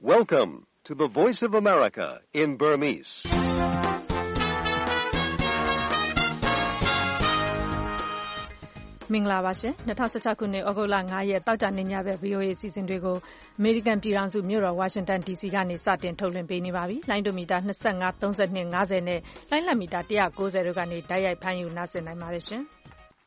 Welcome to the Voice of America in Burmese. ။မင်္ဂလာပါရှင်။2016ခုနှစ်ဩဂုတ်လ9ရက်တောက်ကြနေညဘက် VOA အစီအစဉ်တွေကိုအမေရိကန်ပြည်ထောင်စုမြို့တော်ဝါရှင်တန် DC ကနေစတင်ထုတ်လွှင့်ပေးနေပါပြီ။လိုင်းဒိုမီတာ25 32 50နဲ့လိုင်းလတ်မီတာ190တို့ကနေတိုက်ရိုက်ဖမ်းယူနားဆင်နိုင်ပါတယ်ရှင်။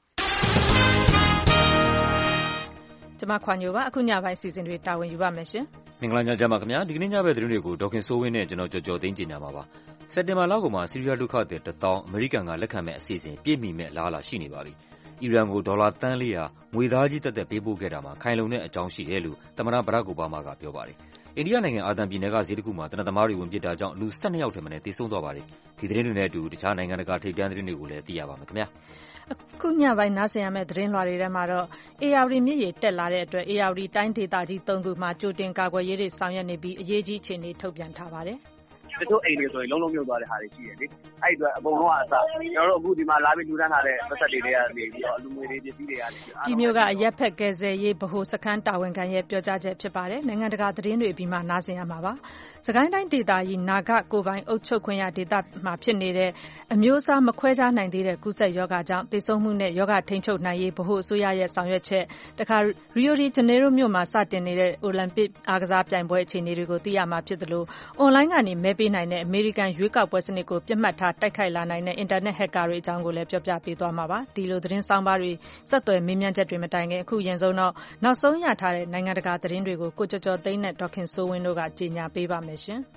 ကျွန်မခွန်ညိုပါအခုညပိုင်းအစီအစဉ်တွေတာဝန်ယူပါမယ်ရှင်။မင်္ဂလာညချမ်းပါခင်ဗျာဒီကနေ့ညဘက်သတင်းတွေကိုဒေါခင်စိုးဝင်းနဲ့ကျွန်တော်ကြော်သိန်းကြီးညာပါပါ။စက်တင်ဘာလကုန်မှာဆီးရီးယားဒုက္ခသည်1000အမေရိကန်ကလက်ခံမဲ့အစီအစဉ်ပြည့်မီမဲ့လားလာရှိနေပါပြီ။အီရန်ကိုဒေါ်လာတန်း400ငွေသားကြီးတက်တက်ပေးပို့ခဲ့တာမှာခိုင်လုံတဲ့အကြောင်းရှိတယ်လို့သမ္မတဘရက်အိုဘားမားကပြောပါတယ်။အိန္ဒိယနိုင်ငံအာသံပြည်နယ်ကဈေးတစ်ခုမှာတနက်သမားတွေဝင်ပစ်တာကြောင့်လူ12ယောက်ထက်မနည်းသေဆုံးသွားပါတယ်။ဒီသတင်းတွေနဲ့အတူတခြားနိုင်ငံတကာထိပ်တန်းသတင်းတွေကိုလည်းသိရပါမယ်ခင်ဗျာ။အခုညပိုင်းနားဆင်ရမယ့်သတင်းလွှာတွေထဲမှာတော့ AR မြစ်ရေတက်လာတဲ့အတွက် AR တိုင်းဒေသကြီး3ခုမှာကြိုတင်ကာကွယ်ရေးတွေဆောင်ရွက်နေပြီးအရေးကြီးအခြေအနေထုတ်ပြန်ထားပါတယ်။တချို့အိမ်တွေဆိုရင်လုံးလုံးမြုပ်သွားတဲ့ဟာတွေရှိတယ်လေ။အဲ့ဒီအတွက်အကုန်လုံးကအစကျွန်တော်တို့အခုဒီမှာလာပြီးလူတန်းထားတဲ့ပတ်သက်တွေကနေပြီးတော့လူငွေတွေပစ္စည်းတွေကနေဒီမျိုးကအရက်ဖက်ကယ်ဆယ်ရေးဗဟိုစခန်းတာဝန်ခံရဲ့ပြောကြားချက်ဖြစ်ပါတယ်။နိုင်ငံတကာသတင်းတွေပြီးမှနားဆင်ရမှာပါ။စကိုင်းတိုင်းဒေသကြီးနာဂကိုပိုင်အုပ်ချုပ်ခွင့်ရဒေသမှာဖြစ်နေတဲ့အမျိုးအစားမခွဲခြားနိုင်သေးတဲ့ကူးစက်ရောဂါကြောင့်သေဆုံးမှုနဲ့ရောဂါထိန်းချုပ်နိုင်ရေးဗဟိုအစိုးရရဲ့ဆောင်ရွက်ချက်တခါရီယိုဒီဂျနေရိုမြို့မှာစတင်နေတဲ့အိုလံပစ်အားကစားပြိုင်ပွဲအခြေအနေတွေကိုသိရမှာဖြစ်သလိုအွန်လိုင်းကနေမဲပေးနိုင်တဲ့အမေရိကန်ရွေးကောက်ပွဲစနစ်ကိုပြတ်မှတ်ထားတိုက်ခိုက်လာနိုင်တဲ့အင်တာနက်ဟက်ကာတွေအကြောင်းကိုလည်းပြောပြပေးသွားမှာပါဒီလိုသတင်းဆောင်ပါတွေဆက်သွယ်မေးမြန်းချက်တွေမတိုင်ခင်အခုရင်ဆုံးတော့နောက်ဆုံးရထားတဲ့နိုင်ငံတကာသတင်းတွေကိုကိုကျော်ကျော်သိန်းနဲ့ဒေါခင်စိုးဝင်းတို့ကကြေညာပေးပါမယ်ရှင်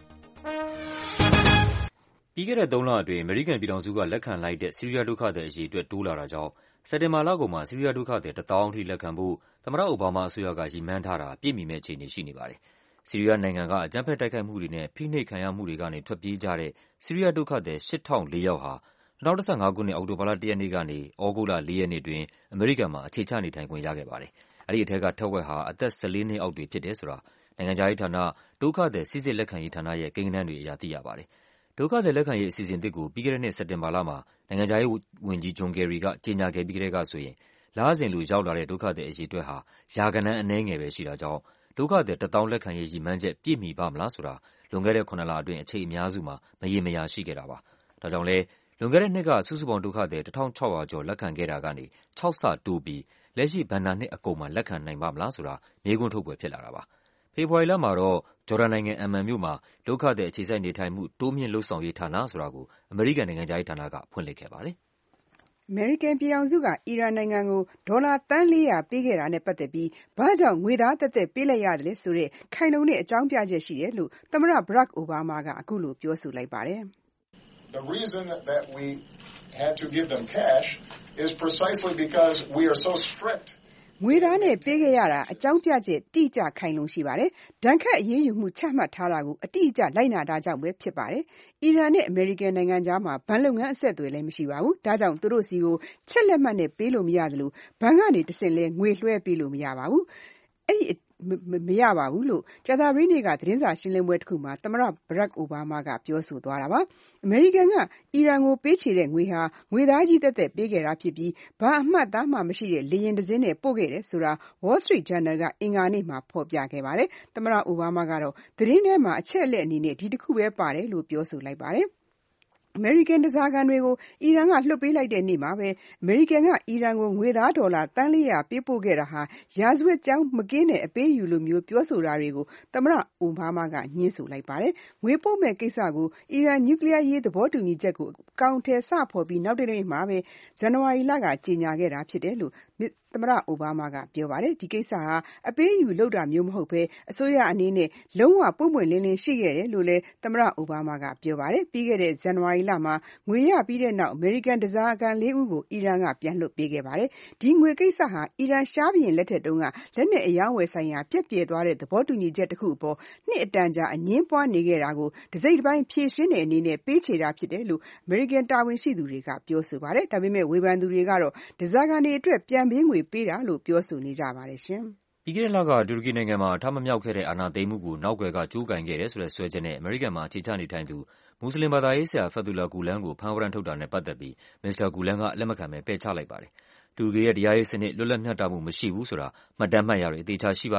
ပြီးခဲ့တဲ့3လအတွင်းအမေရိကန်ပြည်ထောင်စုကလက်ခံလိုက်တဲ့ဆီးရီးယားဒုက္ခသည်အရေအတွက်တိုးလာတာကြောင့်စက်တင်ဘာလကုန်မှာဆီးရီးယားဒုက္ခသည်1000ထိလက်ခံဖို့သမ္မတအိုဘားမားအစိုးရကရည်မှန်းထားတာပြည့်မီမဲ့အခြေအနေရှိနေပါတယ်။ဆီးရီးယားနိုင်ငံကအကြမ်းဖက်တိုက်ခိုက်မှုတွေနဲ့ဖိနှိပ်ခံရမှုတွေကနေထွက်ပြေးကြတဲ့ဆီးရီးယားဒုက္ခသည်8004ယောက်ဟာ2015ခုနှစ်အောက်တိုဘာလ1ရက်နေ့ကနေဩဂုတ်လ4ရက်နေ့တွင်အမေရိကန်မှာအခြေချနေထိုင်ခွင့်ရခဲ့ပါတယ်။အဲဒီအထက်ကထက်ဝက်ဟာအသက်14နှစ်အောက်တွေဖြစ်တယ်ဆိုတာနိုင်ငံခြားရေးဌာနဒုက္ခသည်စစ်စစ်လက်ခံရေးဌာနရဲ့ကိန်းဂဏန်းတွေအရသိရပါတယ်။ဒုက္ခသည်လက်ခံရေးအစီအစဉ်တစ်ကိုပြီးခဲ့တဲ့နှစ်စက်တင်ဘာလမှာနိုင်ငံခြားရေးဝန်ကြီးဂျွန်ကယ်ရီကကြေညာခဲ့ပြီးကတည်းကဆိုရင်လစဉ်လိုရောက်လာတဲ့ဒုက္ခသည်အရေအတွက်ဟာရာဂဏန်းအနည်းငယ်ပဲရှိတာကြောင့်ဒုက္ခသည်1000လက်ခံရေးရည်မှန်းချက်ပြည့်မီပါမလားဆိုတာလွန်ခဲ့တဲ့9လအတွင်းအချိန်အများစုမှာမရေမရာရှိခဲ့တာပါ။ဒါကြောင့်လဲလွန်ခဲ့တဲ့နှစ်ကစုစုပေါင်းဒုက္ခသည်1600ကျော်လက်ခံခဲ့တာကနေ6ဆတိုးပြီးလက်ရှိဘဏ္ဍာနှစ်အကုန်မှာလက်ခံနိုင်ပါမလားဆိုတာမေးခွန်းထုတ်ပွဲဖြစ်လာတာပါ။ဖေဖော်ဝါရီလမှာတော့ဂျော်ဒန်နိုင်ငံအမန်မြို့မှာဒုက္ခသည်အခြေစိုက်နေထိုင်မှုတိုးမြင့်လှုပ်ဆောင်ရေးဌာနဆိုတာကိုအမေရိကန်နိုင်ငံခြားရေးဌာနကဖွင့်လှစ်ခဲ့ပါတယ်။အမေရိကန်ပြည်ထောင်စုကအီရန်နိုင်ငံကိုဒေါ်လာတန်း400ပေးခဲ့တာနဲ့ပတ်သက်ပြီးဘာကြောင့်ငွေသားသက်သက်ပေးလိုက်ရတယ်လဲဆိုတဲ့ခိုင်လုံတဲ့အကြောင်းပြချက်ရှိတယ်လို့သမ္မတဘရက်အိုဘားမားကအခုလိုပြောဆိုလိုက်ပါတယ်။ The reason that we had to give them cash is precisely because we are so strict ငွေသားနဲ့ပေးခဲ့ရတာအကြောင်းပြချက်တိကျခိုင်လုံရှိပါတယ်။ဒဏ်ခတ်အရေးယူမှုချမှတ်ထားတာကိုအတိအကျလိုက်နာတာကြောင့်ပဲဖြစ်ပါတယ်။အီရန်နဲ့အမေရိကန်နိုင်ငံကြားမှာဘဏ်လုပ်ငန်းအဆက်အသွယ်လည်းမရှိပါဘူး။ဒါကြောင့်သူတို့စီကိုချက်လက်မှတ်နဲ့ပေးလို့မရသလိုဘဏ်ကနေတဆင့်လဲငွေလွှဲပေးလို့မရပါဘူး။အဲ့ဒီမရပါဘူးလို့ကြာသပတေးနေ့ကသတင်းစာရှင်းလင်းပွဲတစ်ခုမှာသမ္မတဘရက်အိုဘားမားကပြောဆိုသွားတာပါ။အမေရိကန်ကအီရန်ကိုပေးချေတဲ့ငွေဟာငွေသားကြီးသက်သက်ပေးခဲ့တာဖြစ်ပြီးဘာအမှတ်သားမှမရှိတဲ့လေယာဉ်တစ်စင်းနဲ့ပို့ခဲ့တယ်ဆိုတာ Wall Street Journal ကအင်္ဂါနေ့မှာဖော်ပြခဲ့ပါတယ်။သမ္မတအိုဘားမားကတော့သတင်းထဲမှာအချက်အလက်အနေနဲ့ဒီတစ်ခုပဲပါတယ်လို့ပြောဆိုလိုက်ပါတယ်။အမေရိကန်တစားကန်တွေကိုအီရန်ကလွှတ်ပေးလိုက်တဲ့နေ့မှာပဲအမေရိကန်ကအီရန်ကိုငွေသားဒေါ်လာတန်း400ပေးပို့ခဲ့တာဟာရာဇဝတ်ကြောင်းမကင်းတဲ့အပေးယူလိုမျိုးပြောဆိုတာတွေကိုသမ္မတအိုဘားမားကညှင်းဆိုလိုက်ပါတယ်။ငွေပို့မဲ့ကိစ္စကိုအီရန်နျူကလ িয়ার ရေးသဘောတူညီချက်ကိုအကောင့်ထဲစဖော်ပြီးနောက်တနေ့မှာပဲဇန်နဝါရီလကကြေညာခဲ့တာဖြစ်တယ်လို့သမ္မတအိုဘားမားကပြောပါတယ်။ဒီကိစ္စဟာအပေးယူလုပ်တာမျိုးမဟုတ်ဘဲအစိုးရအနေနဲ့လုံးဝပွင့်ပွင့်လင်းလင်းရှိခဲ့တယ်လို့လည်းသမ္မတအိုဘားမားကပြောပါတယ်။ပြီးခဲ့တဲ့ဇန်နဝါရီလမှာငွေရပြီးတဲ့နောက်အမေရိကန်တစားကန်4ဦးကိုအီရန်ကပြန်လွှတ်ပေးခဲ့ပါတယ်။ဒီငွေကိစ္စဟာအီရန်ရှားဘုရင်လက်ထက်တုန်းကလက်နက်အယောင်းဝယ်ဆိုင်ရာပြက်ပြဲသွားတဲ့သဘောတူညီချက်တစ်ခုအပေါ်နှစ်အတန်ကြာအငင်းပွားနေခဲ့တာကိုတစိမ့်တစ်ပိုင်းဖြေရှင်းတဲ့အနေနဲ့ပေးချေတာဖြစ်တယ်လို့အမေရိကန်တာဝန်ရှိသူတွေကပြောဆိုပါတယ်။ဒါပေမဲ့ဝေဖန်သူတွေကတော့တစားကန်တွေအတွက်ပြန်ပေးငွေပေးတာလို့ပြောဆိုနေကြပါတယ်ရှင်။ပြီးခဲ့တဲ့လကတူရကီနိုင်ငံမှာအထမမြောက်ခဲ့တဲ့အာဏာသိမ်းမှုကိုနောက်ကွယ်ကကြိုးကိုင်ခဲ့တယ်ဆိုတဲ့စွဲချက်နဲ့အမေရိကန်မှာအခြေချနေထိုင်သူမွတ်စလင်ဘာသာရေးဆရာဖက်သူလာဂူလန်ကိုဖမ်းဝရမ်းထုတ်တာနဲ့ပတ်သက်ပြီးမစ္စတာဂူလန်ကလက်မခံပဲပယ်ချလိုက်ပါတယ်။တူရကီရဲ့တရားရေးစနစ်လွတ်လပ်မျှတမှုမရှိဘူးဆိုတာမှတ်တမ်းမှတ်ရတွေအသေးချာရှိပါတယ်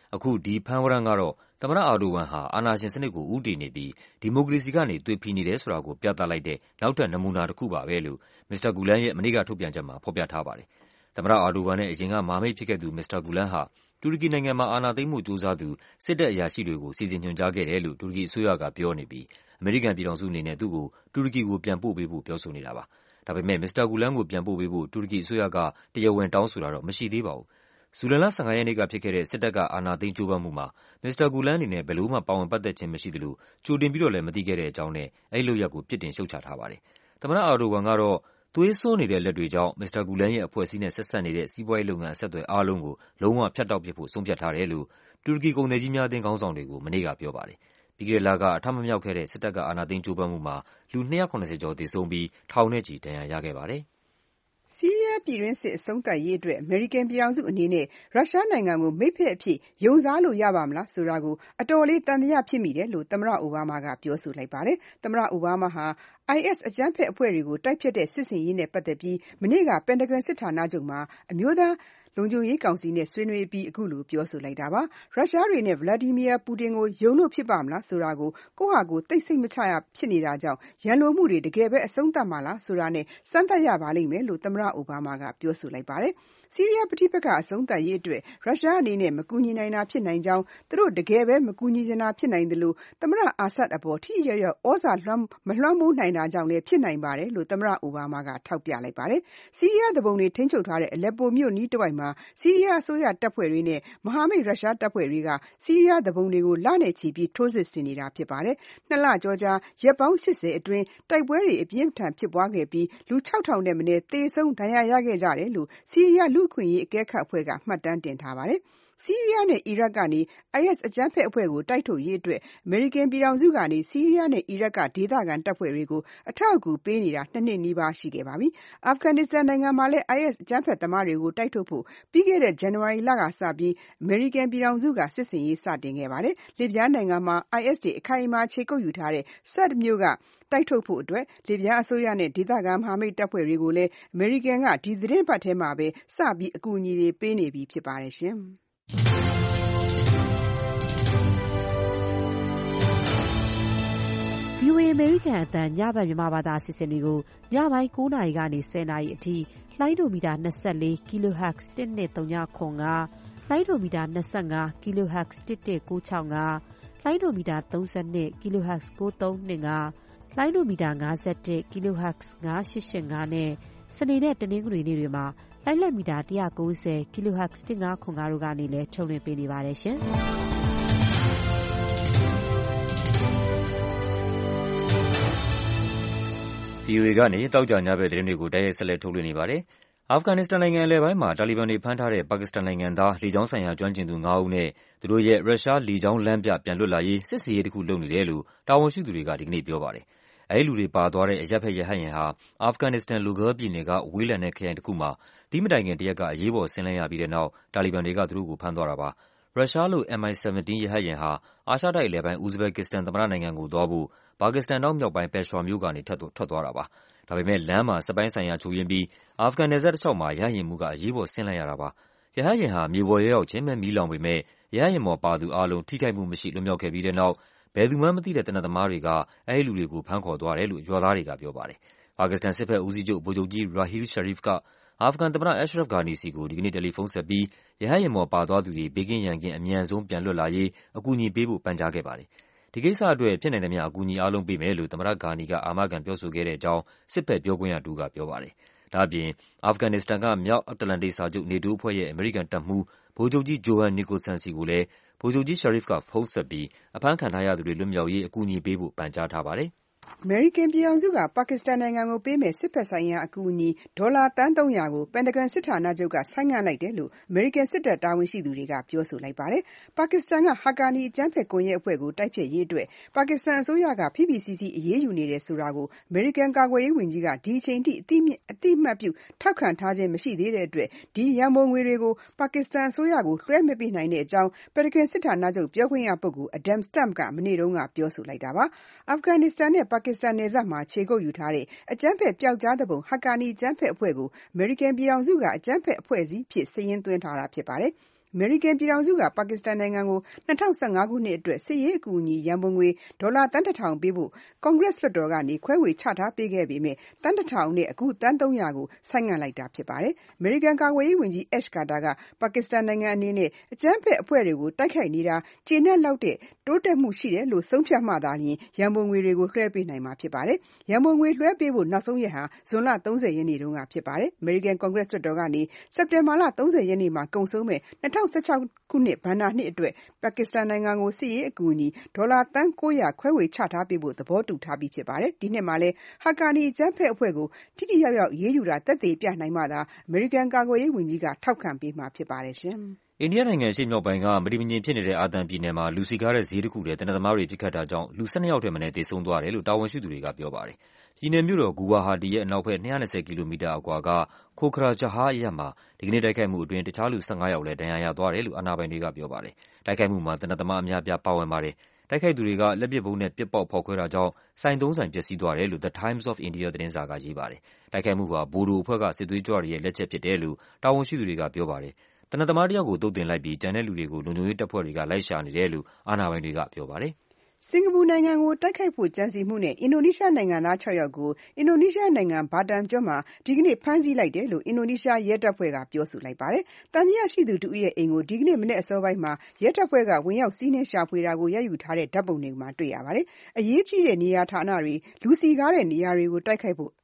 အခုဒီဖမ်းဝရမ်းကတော့သမ္မတအာဒိုဝမ်ဟာအာဏာရှင်စနစ်ကိုဦးတည်နေပြီးဒီမိုကရေစီကနေသွေဖီနေတယ်ဆိုတာကိုပြသလိုက်တဲ့နောက်ထပ်နမူနာတစ်ခုပါပဲလို့မစ္စတာဂူလန်ရဲ့မနေ့ကထုတ်ပြန်ချက်မှာဖော်ပြထားပါတယ်။သမ္မတအာဒိုဝမ်နဲ့အရင်ကမဟာမိတ်ဖြစ်ခဲ့သူမစ္စတာဂူလန်ဟာတူရကီနိုင်ငံမှာအာဏာသိမ်းမှုကြိုးစားသူစစ်တပ်အရာရှိတွေကိုစီစဉ်ညွှန်ကြားခဲ့တယ်လို့တူရကီအစိုးရကပြောနေပြီးအမေရိကန်ပြည်ထောင်စုအနေနဲ့သူ့ကိုတူရကီကိုပြန်ပို့ပေးဖို့ပြောဆိုနေတာပါ။ဒါပေမဲ့မစ္စတာဂူလန်ကိုပြန်ပို့ပေးဖို့တူရကီအစိုးရကတရားဝင်တောင်းဆိုတာတော့မရှိသေးပါဘူး။ဇူလိုင်လ 15 ရက်နေ့ကဖြစ်ခဲ့တဲ့စစ်တပ်ကအာဏာသိမ်းကြိုးပမ်းမှုမှာမစ္စတာဂူလန်အနေနဲ့ဘယ်လိုမှပါဝင်ပတ်သက်ခြင်းမရှိသလိုကြိုတင်ပြီးတော့လည်းမသိခဲ့တဲ့အကြောင်းနဲ့အဲဒီလုပ်ရပ်ကိုပြစ်တင်ရှုတ်ချထားပါတယ်။သမ္မတအာဒိုဝမ်ကတော့သွေးစွန်းနေတဲ့လက်တွေကြောင့်မစ္စတာဂူလန်ရဲ့အဖွဲ့အစည်းနဲ့ဆက်စပ်နေတဲ့စီးပွားရေးလုပ်ငန်းအဆက်အသွယ်အားလုံးကိုလုံးဝဖြတ်တောက်ပစ်ဖို့ဆုံးဖြတ်ထားတယ်လို့တူရကီကုန်သည်ကြီးများအသင်းခေါင်းဆောင်တွေကိုမနေ့ကပြောပါတယ်။ပြီးခဲ့တဲ့လကအထမမြောက်ခဲ့တဲ့စစ်တပ်ကအာဏာသိမ်းကြိုးပမ်းမှုမှာလူ 270 ကျော်သေဆုံးပြီးထောင်နဲ့ချီဒဏ်ရာရခဲ့ပါတယ်။ဆီးရီးယားပြည်တွင်းစစ်အဆုံးသတ်ရေးအတွက်အမေရိကန်ပြည်ထောင်စုအနေနဲ့ရုရှားနိုင်ငံကိုမိတ်ဖက်အဖြစ်ယုံစားလို့ရပါမလားဆိုတာကိုအတော်လေးသံသယဖြစ်မိတယ်လို့သမ္မတအိုဘားမားကပြောဆိုလိုက်ပါတယ်။သမ္မတအိုဘားမားဟာ IS အကြမ်းဖက်အဖွဲ့တွေကိုတိုက်ဖျက်တဲ့စစ်ဆင်ရေးနဲ့ပတ်သက်ပြီးမနေ့ကပင်တဂွန်စစ်ဌာနချုပ်မှာအမျိုးသားလုံခြုံရေးကောင်စီနဲ့ဆွေးနွေးပြီးအခုလိုပြောဆိုလိုက်တာပါ။ရုရှားတွေနဲ့ဗလာဒီမီယာပူတင်ကိုယုံလို့ဖြစ်ပါမလားဆိုတာကိုကိုယ့်ဟာကိုယ်သိစိတ်မချရဖြစ်နေတာကြောင့်ရန်လိုမှုတွေတကယ်ပဲအဆုံးသတ်မှာလားဆိုတာနဲ့စမ်းသပ်ရပါလိမ့်မယ်လို့သမ္မတအိုဘားမားကပြောဆိုလိုက်ပါတယ်။ဆီးရီးယားပဋိပက္ခအဆုံးသတ်ရေးအတွက်ရုရှားအနေနဲ့မကူညီနိုင်တာဖြစ်နိုင်ကြောင်းသူတို့တကယ်ပဲမကူညီချင်တာဖြစ်နိုင်တယ်လို့သမ္မတအာဆတ်အပေါ်ထိထိရောက်ရောက်ဩဇာမလွှမ်းမိုးနိုင်တာကြောင့်လည်းဖြစ်နိုင်ပါတယ်လို့သမ္မတအိုဘားမားကထောက်ပြလိုက်ပါတယ်။ဆီးရီးယားသူပုန်တွေထိန်းချုပ်ထားတဲ့အလက်ပိုမြို့နီးတစ်ဝိုက်မှာဆီးရီးယားအစိုးရတပ်ဖွဲ့တွေနဲ့မဟာမိတ်ရုရှားတပ်ဖွဲ့တွေကဆီးရီးယားသူပုန်တွေကိုလနဲ့ချီပြီးထိုးစစ်ဆင်နေတာဖြစ်ပါတယ်။2 လကျော်ကြာရက်ပေါင်း80အတွင်းတိုက်ပွဲတွေအပြင်းထန်ဖြစ်ပွားခဲ့ပြီးလူ 6,000 နဲ့မနည်းသေဆုံးဒဏ်ရာရခဲ့ကြတယ်လို့ဆီးရီးယားလူ့အခွင့်အရေးအကဲခတ်အဖွဲ့ကမှတ်တမ်းတင်ထားပါတယ်။ဆီးရီးယားနဲ့အီရတ်ကနေ IS အကြမ်းဖက်အဖွဲ့ကိုတိုက်ထုတ်ရေးအတွက်အမေရိကန်ပြည်ထောင်စုကနေဆီးရီးယားနဲ့အီရတ်ကဒေသခံတပ်ဖွဲ့တွေကိုအထောက်အကူပေးနေတာ2 နှစ်နီးပါးရှိခဲ့ပါပြီ။အာဖဂန်နစ္စတန်နိုင်ငံမှာလည်း IS အကြမ်းဖက်သမားတွေကိုတိုက်ထုတ်ဖို့ပြီးခဲ့တဲ့ဇန်နဝါရီလကစပြီးအမေရိကန်ပြည်ထောင်စုကစစ်ဆင်ရေးစတင်ခဲ့ပါတယ်။လစ်ဗျားနိုင်ငံမှာ IS တွေအခိုင်အမာခြေကုပ်ယူထားတဲ့ Sirte မြို့ကတိုက်ထုတ်ဖို့အတွက်လစ်ဗျားအစိုးရနဲ့ဒေသခံမဟာမိတ်တပ်ဖွဲ့တွေကိုလည်းအမေရိကန်ကဒီသီတင်းပတ်ထဲမှာပဲစပြီးအကူအညီတွေပေးနေပြီဖြစ်ပါတယ်ရှင်။ VOA အမေရိကန်အသံညဘက်မြန်မာဘာသာအစီအစဉ်တွေကိုညပိုင်း 9 နာရီကနေ 10 နာရီအထိလှိုင်းဒိုမီတာ 24 kHz 12395 လှိုင်းဒိုမီတာ 25 kHz 11965 လှိုင်းဒိုမီတာ 32 kHz 9325 လှိုင်းဒိုမီတာ 51 kHz 9885 နဲ့စနေနဲ့တနင်္ဂနွေနေ့တွေမှာလိုင်းလက်မီတာ 190 kHz 1505 တို့ကနေလည်းထုတ်လွှင့်ပေးနေပါတယ်ရှင်။ VOA ကနေတောက်ကြညဘက်သတင်းတွေကိုတိုက်ရိုက်ဆက်လက်ထုတ်လွှင့်နေပါတယ်။အာဖဂန်နစ္စတန်နိုင်ငံအလယ်ပိုင်းမှာတာလီဘန်တွေဖမ်းထားတဲ့ပါကစ္စတန်နိုင်ငံသားလေကြောင်းဆိုင်ရာကျွမ်းကျင်သူ 5 ဦးနဲ့သူတို့ရဲ့ရုရှားလေကြောင်းလမ်းပြပြန်လွတ်လာရေးစစ်ဆင်ရေးတစ်ခုလုပ်နေတယ်လို့တာဝန်ရှိသူတွေကဒီကနေ့ပြောပါတယ်။အဲဒီလူတွေပါသွားတဲ့အရပ်ဘက်ရဟတ်ယာဉ်ဟာအာဖဂန်နစ္စတန်လူဂယ်ပြည်နယ်ကဝေးလံတဲ့ခရိုင်တစ်ခုမှာဒီမတိုင်ခင်တရက်ကအရေးပေါ်ဆင်းလိုက်ရပြီးတဲ့နောက်တာလီဘန်တွေကသူတို့ကိုဖမ်းသွားတာပါ။ရုရှားလို့ Mi-17 ရဟတ်ယာဉ်ဟာအာရှတိုက်အလယ်ပိုင်းဥဇဘက်ကစ္စတန်သမ္မတနိုင်ငံကိုသွားဖို့ပါကစ္စတန်မြောက်ပိုင်းပက်ရှ်ဝါမြို့ကနေထွက်သွားတာပါ။ဒါပေမဲ့လမ်းမှာစက်ပိုင်းဆိုင်ရာချို့ယွင်းပြီးအာဖဂန်နယ်စပ်တစ်လျှောက်မှာရဟတ်ယာဉ်မှူးကအရေးပေါ်ဆင်းလိုက်ရတာပါ။ရဟတ်ယာဉ်ဟာမြေပေါ်ရောက်ချင်းပဲမီးလောင်ပေမဲ့ရဟတ်ယာဉ်ပေါ်ပါသူအားလုံးထိခိုက်မှုမရှိလွတ်မြောက်ခဲ့ပြီးတဲ့နောက်ဘယ်သူမှမသိတဲ့သေနတ်သမားတွေကအဲဒီလူတွေကိုဖမ်းခေါ်သွားတယ်လို့ရွာသားတွေကပြောပါတယ်။ပါကစ္စတန်စစ်ဘက်ဦးစီးချုပ်ဗိုလ်ချုပ်ကြီး Raheel Sharif ကအာဖဂန်သမ္မတ Ashraf Ghani ဆီကိုဒီကနေ့တယ်လီဖုန်းဆက်ပြီးရဟတ်ယာဉ်ပေါ်ပါသွားသူတွေဘေးကင်းရန်ကင်းအမြန်ဆုံးပြန်လွတ်လာရေးအကူအညီပေးဖို့ပန်ကြားခဲ့ပါတယ်။ဒီကိစ္စအတွက်ဖြစ်နိုင်သမျှအကူအညီအားလုံးပေးမယ်လို့သမ္မတ Ghani ကအာမခံပြောဆိုခဲ့တဲ့အကြောင်းစစ်ဘက်ပြောခွင့်ရတစ်ဦးကပြောပါတယ်။ဒါ့အပြင်အာဖဂန်နစ္စတန်ကမြောက်အတ္တလန္တိတ်စာချုပ် NATO အဖွဲ့ရဲ့အမေရိကန်တပ်မှူးဗိုလ်ချုပ်ကြီး Johan Nicholson ဆီကိုလည်းဗိုလ်ချုပ်ကြီး Sharif ကဖုန်းဆက်ပြီးအဖမ်းခံထားရသူတွေလွတ်မြောက်ရေးအကူအညီပေးဖို့ပန်ကြားထားပါတယ်။အမေရိကန်ပြည်ထောင်စုကပါကစ္စတန်နိုင်ငံကိုပေးမယ့်စစ်ဘက်ဆိုင်ရာအကူအညီဒေါ်လာသန်း 300 ကိုပင်တဂွန်စစ်ဌာနချုပ်ကဆိုင်းငံ့လိုက်တယ်လို့အမေရိကန်စစ်တပ်တာဝန်ရှိသူတွေကပြောဆိုလိုက်ပါတယ်။ပါကစ္စတန်ကဟာကာနီအကြမ်းဖက်ကွန်ရက်အဖွဲ့ကိုတိုက်ဖျက်ရေးအတွက်ပါကစ္စတန်အစိုးရကဖိဖိစီးစီးအရေးယူနေတယ်ဆိုတာကိုအမေရိကန်ကာကွယ်ရေးဝန်ကြီးကဒီအချိန်ထိအတိအမှတ်ပြုထောက်ခံထားခြင်းမရှိသေးတဲ့အတွက်ဒီရန်ပုံငွေတွေကိုပါကစ္စတန်အစိုးရကိုလွှဲမပေးနိုင်တဲ့အကြောင်းပင်တဂွန်စစ်ဌာနချုပ်ပြောခွင့်ရပုဂ္ဂိုလ် Adam Stump ကမနေ့တုန်းကပြောဆိုလိုက်တာပါ။အာဖဂန်နစ္စတန်နဲ့ပါကစ္စတန်နယ်စပ်မှာခြေကုပ်ယူထားတဲ့အကြမ်းဖက်ပျောက်ကြားသူပုန်ဟာကာနီအကြမ်းဖက်အဖွဲ့ကိုအမေရိကန်ပြည်ထောင်စုကအကြမ်းဖက်အဖွဲ့အစည်းအဖြစ်စာရင်းသွင်းထားတာဖြစ်ပါတယ်။အမေရိကန်ပြည်ထောင်စုကပါကစ္စတန်နိုင်ငံကို2015ခုနှစ်အတွက်စစ်ရေးအကူအညီရန်ပုံငွေဒေါ်လာသန်း1,000ပေးဖို့ကွန်ဂရက်လွှတ်တော်ကနေခွဲဝေချထားပေးခဲ့ပေမဲ့သန်း1,000နဲ့အခုသန်း300ကိုဆိုင်းငံ့လိုက်တာဖြစ်ပါတယ်။အမေရိကန်ကာကွယ်ရေးဝန်ကြီး Ash Carter ကပါကစ္စတန်နိုင်ငံအနေနဲ့အကြမ်းဖက်အဖွဲ့တွေကိုတိုက်ခိုက်နေတာကျေနပ်လောက်တဲ့တိုးတက်မှုရှိတယ်လို့ဆုံးဖြတ်မှသာလျှင်ရန်ပုံငွေတွေကိုလွှဲပေးနိုင်မှာဖြစ်ပါတယ်။ရန်ပုံငွေလွှဲပေးဖို့နောက်ဆုံးရက်ဟာဇွန်လ30ရက်နေ့တုန်းကဖြစ်ပါတယ်။အမေရိကန်ကွန်ဂရက်လွှတ်တော်ကနေစက်တင်ဘာလ30ရက်နေ့မှာကုန်ဆုံးမဲ့2016ခုနှစ်ဘဏ္ဍာနှစ်အတွက်ပါကစ္စတန်နိုင်ငံကိုစစ်ရေးအကူအညီဒေါ်လာသန်း900ခွဲဝေချထားပေးဖို့သဘောတူထားပြီးဖြစ်ပါတယ်။ဒီနှစ်မှာလဲဟာကာနီအကြမ်းဖက်အဖွဲ့ကိုထိထိရောက်ရောက်ရေးယူတာသက်သေပြနိုင်မှသာအမေရိကန်ကာကွယ်ရေးဝန်ကြီးကထောက်ခံပေးမှာဖြစ်ပါတယ်ရှင်။အိန္ဒိယနိုင်ငံအရှေ့မြောက်ပိုင်းကမတည်မငြိမ်ဖြစ်နေတဲ့အာသံပြည်နယ်မှာလူစည်ကားတဲ့ဈေးတစ်ခုထဲသေနတ်သမားတွေပစ်ခတ်တာကြောင့်လူ12ယောက်ထက်မနည်းသေဆုံးသွားတယ်လို့တာဝန်ရှိသူတွေကပြောပါတယ်။ပြည်နယ်မြို့တော်ဂူဝါဟာတီရဲ့အနောက်ဘက်220ကီလိုမီတာအကွာကခိုခရာဂျဟာအရပ်မှာဒီကနေ့တိုက်ခိုက်မှုအတွင်းတခြားလူ15ယောက်လည်းဒဏ်ရာရသွားတယ်လို့အာဏာပိုင်တွေကပြောပါတယ်။တိုက်ခိုက်မှုမှာသေနတ်သမားအများအပြားပါဝင်ပါတယ်။တိုက်ခိုက်သူတွေကလက်ပစ်ဗုံးနဲ့ပစ်ပေါက်ဖောက်ခွဲတာကြောင့်ဆိုင်3ဆိုင်ပျက်စီးသွားတယ်လို့ The Times of India သတင်းစာကရေးပါတယ်။တိုက်ခိုက်မှုဟာဘိုဒိုအဖွဲ့ကစစ်သွေးကြွတွေရဲ့လက်ချက်ဖြစ်တယ်လို့တာဝန်ရှိသူတွေကပြောပါတယ်။သေနတ်သမားတစ်ယောက်ကိုသုတ်သင်လိုက်ပြီးကျန်တဲ့လူတွေကိုလုံခြုံရေးတပ်ဖွဲ့တွေကလိုက်ရှာနေတယ်လို့အာဏာပိုင်တွေကပြောပါတယ်။စင်ကာပူနိုင်ငံကိုတိုက်ခိုက်ဖို့ကြံစည်မှုနဲ့အင်ဒိုနီးရှားနိုင်ငံသား6ယောက်ကိုအင်ဒိုနီးရှားနိုင်ငံဘာတမ်ကျွန်းမှာဒီကနေ့ဖမ်းဆီးလိုက်တယ်လို့အင်ဒိုနီးရှားရဲတပ်ဖွဲ့ကပြောဆိုလိုက်ပါတယ်။သံသယရှိသူတဦးရဲ့အိမ်ကိုဒီကနေ့မနေ့အစောပိုင်းမှာရဲတပ်ဖွဲ့ကဝင်ရောက်စီးနင်းရှာဖွေတာကိုရိုက်ယူထားတဲ့ဓာတ်ပုံတွေမှာတွေ့ရပါတယ်။အရေးကြီးတဲ့နေရာဌာနတွေလူစည်ကားတဲ့နေရာတွေကိုတိုက်ခိုက်ဖို့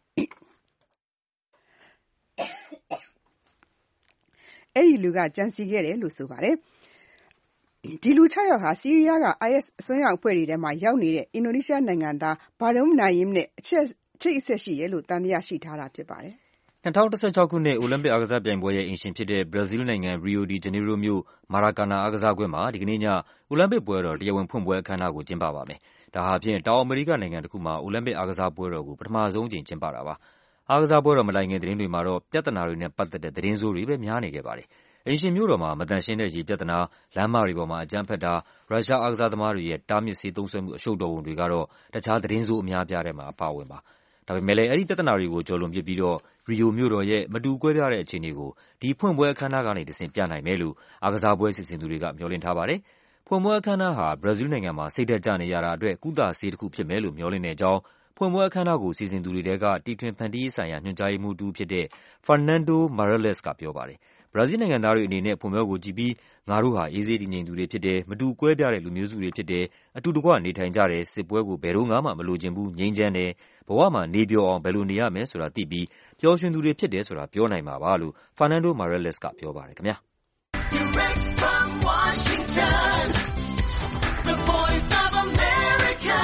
အဲ့ဒီလူကကြံစည်ခဲ့တယ်လို့ဆိုပါတယ်။ဒီလူ6ယောက်ဟာဆီးရီးယားက IS အစွန်းရောက်အဖွဲ့တွေထဲမှာရောက်နေတဲ့အင်ဒိုနီးရှားနိုင်ငံသားဘာဒုံနိုင်ယမ်နဲ့အချိတ်အဆက်ရှိတယ်လို့သံသယရှိထားတာဖြစ်ပါတယ်။2016ခုနှစ်အိုလံပစ်အားကစားပြိုင်ပွဲရဲ့အိမ်ရှင်ဖြစ်တဲ့ဘရာဇီးနိုင်ငံရီယိုဒီဂျနေရိုမြို့မာရာကာနာအားကစားကွင်းမှာဒီကနေ့ညအိုလံပစ်ပွဲတော်တရားဝင်ဖွင့်ပွဲအခမ်းအနားကိုကျင်းပပါမယ်။ဒါဟာဖြင့်တောင်အမေရိကနိုင်ငံတစ်ခုမှာအိုလံပစ်အားကစားပွဲတော်ကိုပထမဆုံးအကြိမ်ကျင်းပတာပါ။အားကစားပွဲတော်မတိုင်ခင်သတင်းတွေမှာတော့ပြဿနာတွေနဲ့ပတ်သက်တဲ့သတင်းဆိုးတွေပဲများနေခဲ့ပါတယ်။အိမ်ရှင်မြို့တော်မှာမသန့်ရှင်းတဲ့ရေပြဿနာ၊လမ်းမတွေပေါ်မှာအကြမ်းဖက်တာ၊ရုရှားအားကစားသမားတွေရဲ့တားမြစ်ဆေးသုံးစွဲမှုအရှုပ်တော်ပုံတွေကတော့တခြားသတင်းဆိုးအများအပြားထဲမှာအပါအဝင်ပါ။ဒါပေမဲ့လည်းအဲဒီပြဿနာတွေကိုကျော်လွန်ပစ်ပြီးတော့ရီယိုမြို့တော်ရဲ့မတူကွဲပြားတဲ့အခြေအနေကိုဒီဖွင့်ပွဲအခမ်းအနားကနေတဆင့်ပြနိုင်မယ်လို့အားကစားပွဲစီစဉ်သူတွေကမျှော်လင့်ထားပါတယ်။ဖွင့်ပွဲအခမ်းအနားဟာဘရာဇီးနိုင်ငံမှာစိတ်ဓာတ်ကျနေရတာအတွက်ကုသဆေးတစ်ခုဖြစ်မယ်လို့မျှော်လင့်တဲ့အကြောင်းဖွင့်ပွဲအခမ်းအနားကိုစီစဉ်သူတွေထဲကတီထွင်ဖန်တီးရေးဆိုင်ရာညွှန်ကြားရေးမှူးတစ်ဦးဖြစ်တဲ့ Fernando Meirelles ကပြောပါတယ်။ဘရာဇီးနိုင်ငံသားတွေအနေနဲ့ဖွင့်ပွဲကိုကြည့်ပြီးငါတို့ဟာအေးဆေးတည်ငြိမ်သူတွေဖြစ်တယ်၊မတူကွဲပြားတဲ့လူမျိုးစုတွေဖြစ်တယ်၊အတူတကွနေထိုင်ကြတယ်၊စစ်ပွဲကိုဘယ်တော့မှမလိုချင်ဘူး၊ငြိမ်းချမ်းတယ်၊ဘဝမှာနေပျော်အောင်ဘယ်လိုနေရမယ်ဆိုတာသိပြီးပျော်ရွှင်သူတွေဖြစ်တယ်ဆိုတာပြောနိုင်မှာပါလို့ Fernando Meirelles ကပြောပါတယ်ခင်ဗျာ။ Direct from Washington, the voice of America,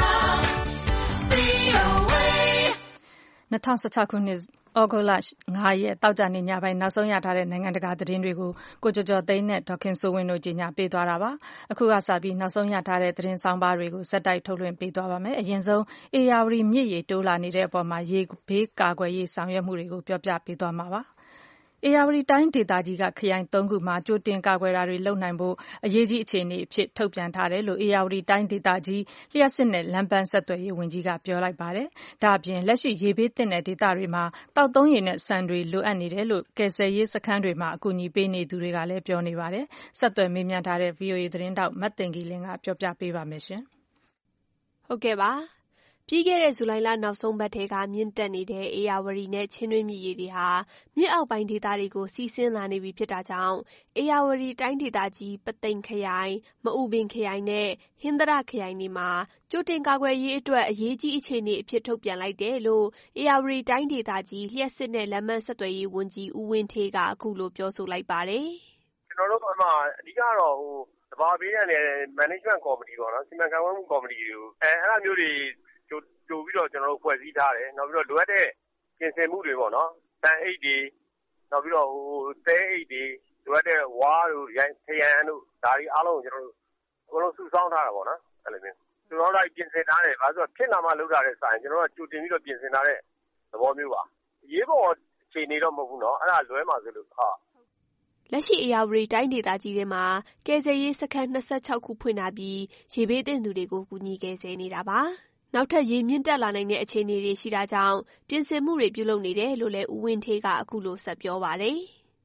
VOA 2016ခုနှစ်ဩဂုတ်လ5ရက်တောက်ကြနေညပိုင်းနောက်ဆုံးရထားတဲ့နိုင်ငံတကာသတင်းတွေကိုကိုကျော်ကျော်သိန်းနဲ့ဒေါက်ခင်စိုးဝင်းတို့ကြီးညာပေးသွားတာပါအခုကစပြီးနောက်ဆုံးရထားတဲ့သတင်းဆောင်ပါတွေကိုစက်တိုက်ထုတ်လွှင့်ပေးသွားပါမယ်အရင်ဆုံးအေယာဝတီမြစ်ရေတိုးလာနေတဲ့အပေါ်မှာရေဘေးကာကွယ်ရေးဆောင်ရွက်မှုတွေကိုပြောပြပေးသွားမှာပါဧရာဝတီတိုင်းဒေသကြီးကခရိုင်3ခုမှာကြိုတင်ကာကွယ်တာတွေလုပ်နိုင်ဖို့အရေးကြီးအခြေအနေအဖြစ်ထုတ်ပြန်ထားတယ်လို့ဧရာဝတီတိုင်းဒေသကြီးလျှပ်စစ်နဲ့လမ်းပန်းဆက်သွယ်ရေးဝန်ကြီးကပြောလိုက်ပါတယ်။ဒါ့အပြင်လက်ရှိရေဘေးသင့်တဲ့ဒေသတွေမှာတောက်သုံးရေနဲ့ဆန်တွေလိုအပ်နေတယ်လို့ကယ်ဆယ်ရေးစခန်းတွေမှာအကူအညီပေးနေသူတွေကလည်းပြောနေပါတယ်။ဆက်သွယ်မေးမြန်းထားတဲ့ VOA သတင်းတောက်မတ်တင်ကီလင်းကပြောပြပေးပါမယ်ရှင်။ဟုတ်ကဲ့ပါ။ပြီးခဲ့တဲ့ဇူလိုင်လနောက်ဆုံးပတ်ထဲကမြင့်တက်နေတဲ့ဧရာဝတီနဲ့ချင်းတွင်းမြစ်ရေတွေဟာမြစ်အောက်ပိုင်းဒေသတွေကိုစီးဆင်းလာနေပြီဖြစ်တာကြောင့်ဧရာဝတီတိုင်းဒေသကြီးပသိမ်ခရိုင်မအူပင်ခရိုင်နဲ့ဟင်္သာတခရိုင်တွေမှာကြိုတင်ကာကွယ်ရေးအတွက်အရေးကြီးအခြေအနေအဖြစ်ထုတ်ပြန်လိုက်တယ်လို့ဧရာဝတီတိုင်းဒေသကြီးလျှပ်စစ်နဲ့လမ်းပန်းဆက်သွယ်ရေးဝန်ကြီးဦးဝင်းဌေးကအခုလိုပြောဆိုလိုက်ပါတယ်။ကျွန်တော်တို့အဓိကတော့သဘာဝဘေးဒဏ်နဲ့ management committee ပေါ့နော်စီမံခန့်ခွဲမှု committee တွေကိုအဲ့ဒါမျိုးတွေကြိုပြီးတော့ကျွန်တော်တို့ဖွဲ့စည်းထားတယ်နောက်ပြီးတော့လိုအပ်တဲ့ပြင်ဆင်မှုတွေပေါ့နော်တန်အိတ်တွေနောက်ပြီးတော့သဲအိတ်တွေလိုအပ်တဲ့ဝါးတို့ခရမ်းတို့ဒါတွေအားလုံးကိုကျွန်တော်တို့အကုန်လုံးစုဆောင်းထားတာပေါ့နော်အဲ့လိုမျိုးစုဆောင်းထားပြင်ဆင်ထားတယ်ဘာလို့ဆိုတော့ဖြစ်လာမှလုပ်ထားတဲ့စာရင်ကျွန်တော်တို့ကြိုတင်ပြီးတော့ပြင်ဆင်ထားတဲ့သဘောမျိုးပါရေးပေါ်အခြေအနေတော့မဟုတ်ဘူးနော်အဲ့ဒါလွဲမှာဆိုလို့လက်ရှိဧရာဝတီတိုင်းဒေသကြီးထဲမှာကယ်ဆယ်ရေးစခန်း26ခုဖွင့်ထားပြီးရေဘေးသင့်သူတွေကိုကူညီကယ်ဆယ်နေတာပါနောက်ထပ်ရေမြင့်တက်လာနိုင်တဲ့အခြေအနေတွေရှိတာကြောင့်ပြင်ဆင်မှုတွေပြုလုပ်နေတယ်လို့လည်းဦးဝင်းဌေးကအခုလိုဆက်ပြောပါတယ်။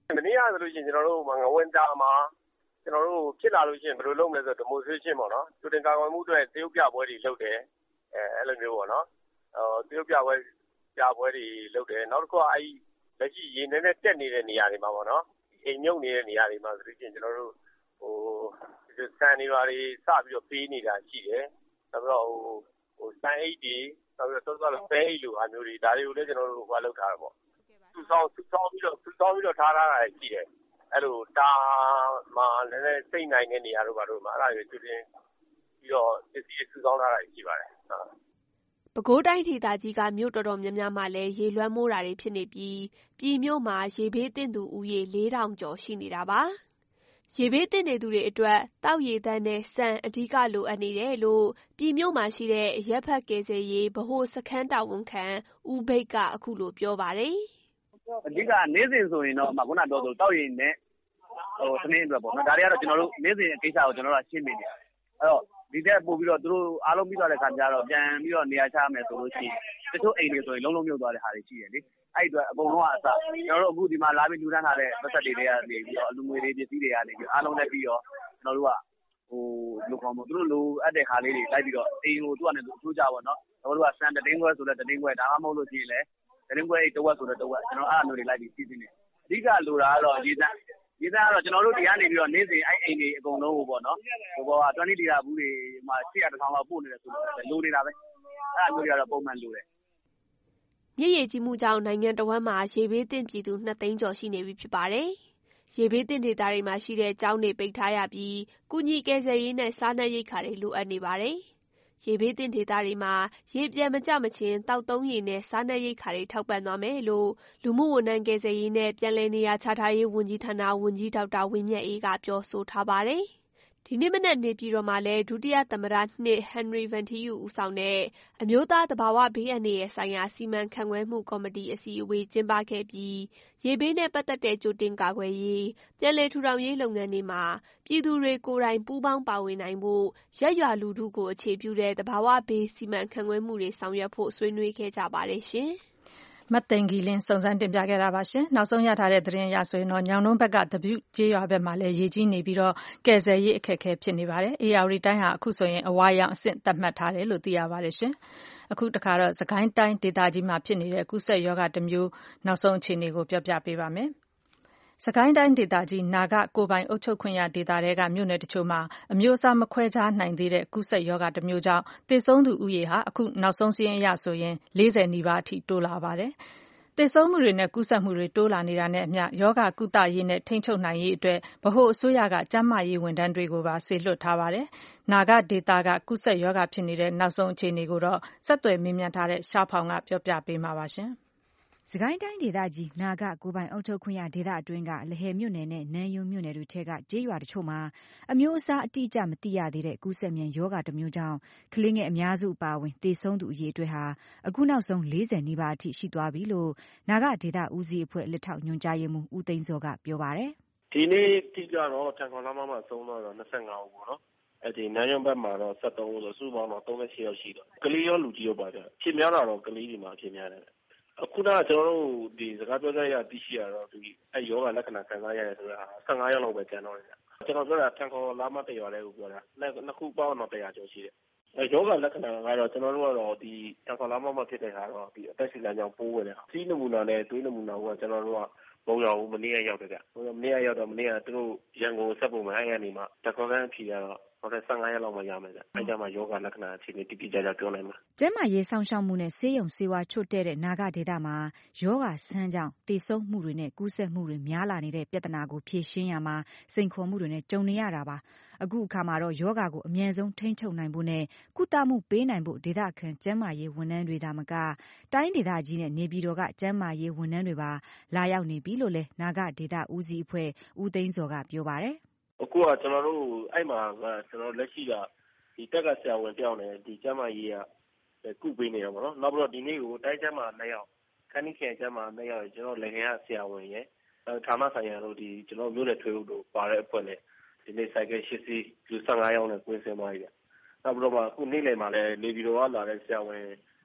မနေ့ကဆိုလို့ရှိရင်ကျွန်တော်တို့ငဝင်တာမှာကျွန်တော်တို့ဖြစ်လာလို့ရှိရင်ဘယ်လိုလုပ်မလဲဆိုတော့ demonstration ပေါ့နော်။တင်ကာကွယ်မှုအတွက်တရုတ်ပြပွဲတွေလုပ်တယ်။အဲ့လိုမျိုးပေါ့နော်။တရုတ်ပြပွဲတွေလုပ်တယ်။နောက်တစ်ခုကလက်ရှိရေနဲ့တက်နေတဲ့နေရာတွေမှာပေါ့နော်။အိမ်မြုပ်နေတဲ့နေရာတွေမှာဆိုလို့ရှိရင်ကျွန်တော်တို့စံတွေပါတွေစပြီးတော့ပေးနေတာရှိတယ်။နောက်ပြီးတော့စံအိတ်တွေနောက်ပြီးတော့ပဲအိတ်လိုဟာမျိုးတွေဒါတွေကိုလည်းကျွန်တော်တို့လုပ်ထားတာပေါ့။သူစောင်းပြီးတော့ထားတာရှိတယ်။အဲ့လိုတာမှာလည်းစိတ်နိုင်တဲ့နေရာတို့ဘာလို့မှာအဲ့ဒါတွေကျွတင်ပြီးတော့ပစ္စည်းစုဆောင်းထားတာရှိပါတယ်။ပဲခူးတိုင်းဒေသကြီးကမြို့တော်တော်များများမှာလည်းရေလွှမ်းမိုးတာတွေဖြစ်နေပြီးပြည်မြို့မှာရေဘေးသင့်သူဦးရေ 4,000 ကျော်ရှိနေတာပါ။ရေဘေးသင့်နေသူတွေအတွက်တောက်ရေသန့်နဲ့ဆန်အဓိကလိုအပ်နေတယ်လို့ပြည်မြို့မှာရှိတဲ့အရက်ဖက်ကယ်ဆယ်ရေးဗဟိုစခန်းတာဝန်ခံဦးဘိတ်ကအခုလိုပြောပါတယ်။အဓိကနေ့စဉ်ဆိုရင်တော့ခုနပြောဆိုတောက်ရေနဲ့သမင်းအတွက်ပေါ့နော်။ဒါတွေကတော့ကျွန်တော်တို့နေ့စဉ်ကိစ္စကိုကျွန်တော်တို့ရှင်းပြနေတယ်။အဲ့တော့ဒီတက်ပို့ပြီးတော့သူတို့အားလုံးပြီးသွားတဲ့ခါကျတော့ပြန်ပြီးတော့နေရာချမယ်ဆိုလို့ရှိရင်တချို့အိမ်တွေဆိုရင်လုံးမြုပ်သွားတဲ့ဟာတွေရှိတယ်လေ။အဲ့အတွက်အကုန်လုံးကအစကျွန်တော်တို့အခုဒီမှာလာပြီးလူတန်းထားတဲ့ပတ်သက်တွေကနေပြီးတော့လူငွေတွေပစ္စည်းတွေကနေပြီးအားလုံးနဲ့ပြီးတော့ကျွန်တော်တို့ကလူကောင်တို့သူတို့လိုအပ်တဲ့ခါလေးတွေလိုက်ပြီးတော့အိမ်ကိုသူကလည်းသူအချိုးကြပါတော့။ကျွန်တော်တို့ကစံတတင်းခွဲဆိုတဲ့တတင်းခွဲဒါမှမဟုတ်လို့ရှိရင်လည်းတတင်းခွဲအိတ်တစ်ဝက်ဆိုတဲ့တစ်ဝက်ကျွန်တော်အဲ့အမျိုးတွေလိုက်ပြီးစီးနေတယ်။အဓိကလိုတာကတော့ရေသန့်ကတော့ကျွန်တော်တို့ဒီကနေပြီးတော့နေ့စဉ်အဲ့အိမ်တွေအကုန်လုံးကိုပေါ့နော်ဟိုဘောက20လီတာဘူးတွေမှာ100 1000လောက်ပို့နေတယ်ဆိုတော့လိုနေတာပဲအဲ့အမျိုးတွေကတော့ပုံမှန်လိုတယ်မြစ်ရေကြီးမှုကြောင့်နိုင်ငံတော်ဝန်မှာရေဘေးသင့်ပြည်သူ 2 သိန်းကျော်ရှိနေပြီဖြစ်ပါတယ်ရေဘေးသင့်ဒေသတွေမှာရှိတဲ့ကျောင်းတွေပိတ်ထားရပြီးကုညီကယ်ဆယ်ရေးနဲ့စားနပ်ရိက္ခာတွေလိုအပ်နေပါတယ်ရေဘေးသင့်ဒေသတွေမှာရေပြန်မကျမချင်းတောက်သုံးရေနဲ့စားနပ်ရိက္ခာတွေထောက်ပံ့သွားမယ်လို့လူမှုဝန်ထမ်းကယ်ဆယ်ရေးနဲ့ပြန်လည်နေရာချထားရေးဝန်ကြီးဌာနဝန်ကြီးဒေါက်တာဝင်းမြတ်အေးကပြောဆိုထားပါတယ်။ဒီနေ့မနက်နေပြည်တော်မှာလည်းဒုတိယသမ္မတ2ဟန်နရီဗန်ထီယူဦးဆောင်တဲ့အမျိုးသားသဘာဝဘေးအန္တရာယ်ဆိုင်ရာစီမံခန့်ခွဲမှုကော်မတီအစည်းအဝေးကျင်းပခဲ့ပြီးရေဘေးနဲ့ပတ်သက်တဲ့ကြိုတင်ကာကွယ်ရေးပြန်လည်ထူထောင်ရေးလုပ်ငန်းတွေမှာပြည်သူတွေကိုယ်တိုင်ပူးပေါင်းပါဝင်နိုင်ဖို့ရပ်ရွာလူထုကိုအခြေပြုတဲ့သဘာဝဘေးစီမံခန့်ခွဲမှုတွေဆောင်ရွက်ဖို့ဆွေးနွေးခဲ့ကြပါတယ်ရှင်။မသိင်္ဂီလင်းစုံစမ်းတင်ပြခဲ့တာပါရှင်။နောက်ဆုံးရထားတဲ့သတင်းအရဆိုရင်တော့ညောင်နှုန်းဘက်ကသပြုကျေးရွာဘက်မှာလည်းရေကြီးနေပြီးတော့ကယ်ဆယ်ရေးအခက်အခဲဖြစ်နေပါတယ်။ဧရာဝတီတိုင်းဟာအခုဆိုရင်အဝါရောင်အဆင့်သတ်မှတ်ထားတယ်လို့သိရပါတယ်ရှင်။အခုတခါတော့စကိုင်းတိုင်းဒေသကြီးမှာဖြစ်နေတဲ့ကူးစက်ရောဂါတစ်မျိုးနောက်ဆုံးအခြေအနေကိုပြောပြပေးပါမယ်။စကိုင်းတိုင်းဒေသကြီးနာဂကိုပိုင်အုပ်ချုပ်ခွင့်ရဒေသတွေကမြို့နယ်တချို့မှာအမျိုးအစားမခွဲခြားနိုင်သေးတဲ့ကူးစက်ရောဂါတစ်မျိုးကြောင့်သေဆုံးသူဦးရေဟာအခုနောက်ဆုံးစာရင်းအရဆိုရင်40နီးပါးအထိတိုးလာပါတယ်။သေဆုံးမှုတွေနဲ့ကူးစက်မှုတွေတိုးလာနေတာနဲ့အမျှရောဂါကုသရေးနဲ့ထိန်းချုပ်နိုင်ရေးအတွက်ဗဟိုအစိုးရကကျန်းမာရေးဝန်ထမ်းတွေကိုပါစေလွှတ်ထားပါတယ်။နာဂဒေသကကူးစက်ရောဂါဖြစ်နေတဲ့နောက်ဆုံးအခြေအနေကိုတော့ဆက်သွယ်မေးမြန်းထားတဲ့ရှားဖောင်ကပြောပြပေးမှာပါရှင်။စကိုင်းတိုင်းဒေသကြီးနာဂကိုပိုင်အုပ်ချုပ်ခွင့်ရဒေသအတွင်းကလဟယ်မြို့နယ်နဲ့နန်းယွန်းမြို့နယ်တွေထဲကကျေးရွာတချို့မှာအမျိုးအစားအတိအကျမသိရသေးတဲ့ကူးစက်မြန်ရောဂါတစ်မျိုးကြောင့်ကလေးငယ်အများစုအပါအဝင်သေဆုံးသူအရေအတွက်ဟာအခုနောက်ဆုံး40နီးပါးအထိရှိသွားပြီလို့နာဂဒေသဦးစီးအဖွဲ့လက်ထောက်ညွှန်ကြားရေးမှူးဦးသိန်းစောကပြောပါတယ်။ဒီနေ့တိကျတော့ထန်ခေါ်လမ်းမမှာဆုံးတော့25ဦးပေါ့နော်။အဲဒီနန်းယွန်းဘက်မှာတော့73ဦးဆိုစုပေါင်းတော့38ယောက်ရှိတော့ကလေးရောလူကြီးရောပါကြ။ဖြစ်များတာတော့ကလေးတွေမှာဖြစ်များတယ်။အခုတော့ကျွန်တော်တို့ဒီစကားပြောကြရသိရှိရတော့ဒီအဲယောဂလက္ခဏာခံစားရတယ်ဆိုတာ15ယောက်လောက်ပဲကျန်တော့တယ်။ကျွန်တော်ပြောတာထန်ခေါ်လမ်းမတရွာလေးကိုပြောတာ။နှစ်ခုပေါင်းတော့100ကျော်ရှိတယ်။ယောဂလက္ခဏာကတော့ကျွန်တော်တို့ကတော့ဒီထန်ခေါ်လမ်းမမှာဖြစ်တဲ့ဟာတော့ဒီအသက်ရှူလမ်းကြောင်းပိုးဝင်တယ်။စီးနမူနာနဲ့သွေးနမူနာကကျွန်တော်တို့ကမုံရောင်မနေ့ကရောက်တယ်ဗျ။မနေ့ကရောက်တော့မနေ့ကသူတို့ရန်ကုန်ဆက်ပုံမှန်အဲ့ရနေမှာတက္ကသိုလ်ဖြေရတော့ဟုတ်တယ်15ရက်လောက်မှရမယ်ဗျ။အဲ့ကြမှာယောဂလက္ခဏာအခြေအနေတိတိကျကျပြောနိုင်မှာ။ကျန်းမာရေးစောင့်ရှောက်မှုနဲ့ဆေးရုံဆေးဝါးချွတ်တဲ့နာဂဒေသမှာယောဂဆန်းကြောင့်သေဆုံးမှုတွေနဲ့ကူးစက်မှုတွေများလာနေတဲ့ပြဿနာကိုဖြေရှင်းရမှာစိန်ခေါ်မှုတွေနဲ့ကြုံနေရတာပါ။အခုအခါမှာတော့ယောဂကိုအမြန်ဆုံးထိန်းချုပ်နိုင်ဖို့နဲ့ကုသမှုပေးနိုင်ဖို့ဒေသခံကျန်းမာရေးဝန်ထမ်းတွေသာမကတိုင်းဒေသကြီးနဲ့နေပြည်တော်ကကျန်းမာရေးဝန်ထမ်းတွေပါလာရောက်နေပြီလို့လည်းနာဂဒေသဦးစီးအဖွဲ့ဦးသိန်းစောကပြောပါတယ်။အခုကကျွန်တော်တို့အဲ့မှာကျွန်တော်လက်ရှိကဒီတက်ကဆရာဝန်တယောက်နဲ့ဒီကျန်းမာရေးကကုပေးနေရပါတော့။နောက်ပြီးတော့ဒီနေ့ကိုတိုင်းကျန်းမာ2ယောက်ခန်းနီခရိုင်ကျန်းမာ2ယောက်ကျွန်တော်လက်ခင်ကဆရာဝန်ရဲ့ဌာနဆိုင်ရာတို့ဒီကျွန်တော်မျိုးနဲ့ထွေးတို့ပါတဲ့အဖွဲ့နဲ့ဒီနေ့ဆိုင်ကယ်80စီးလူ15ယောက်နဲ့ကွင်းဆင်းသွားပြီ။နောက်ပြီးတော့အခုနေ့လယ်မှာလည်းနေပြည်တော်ကလာတဲ့ဆရာဝန်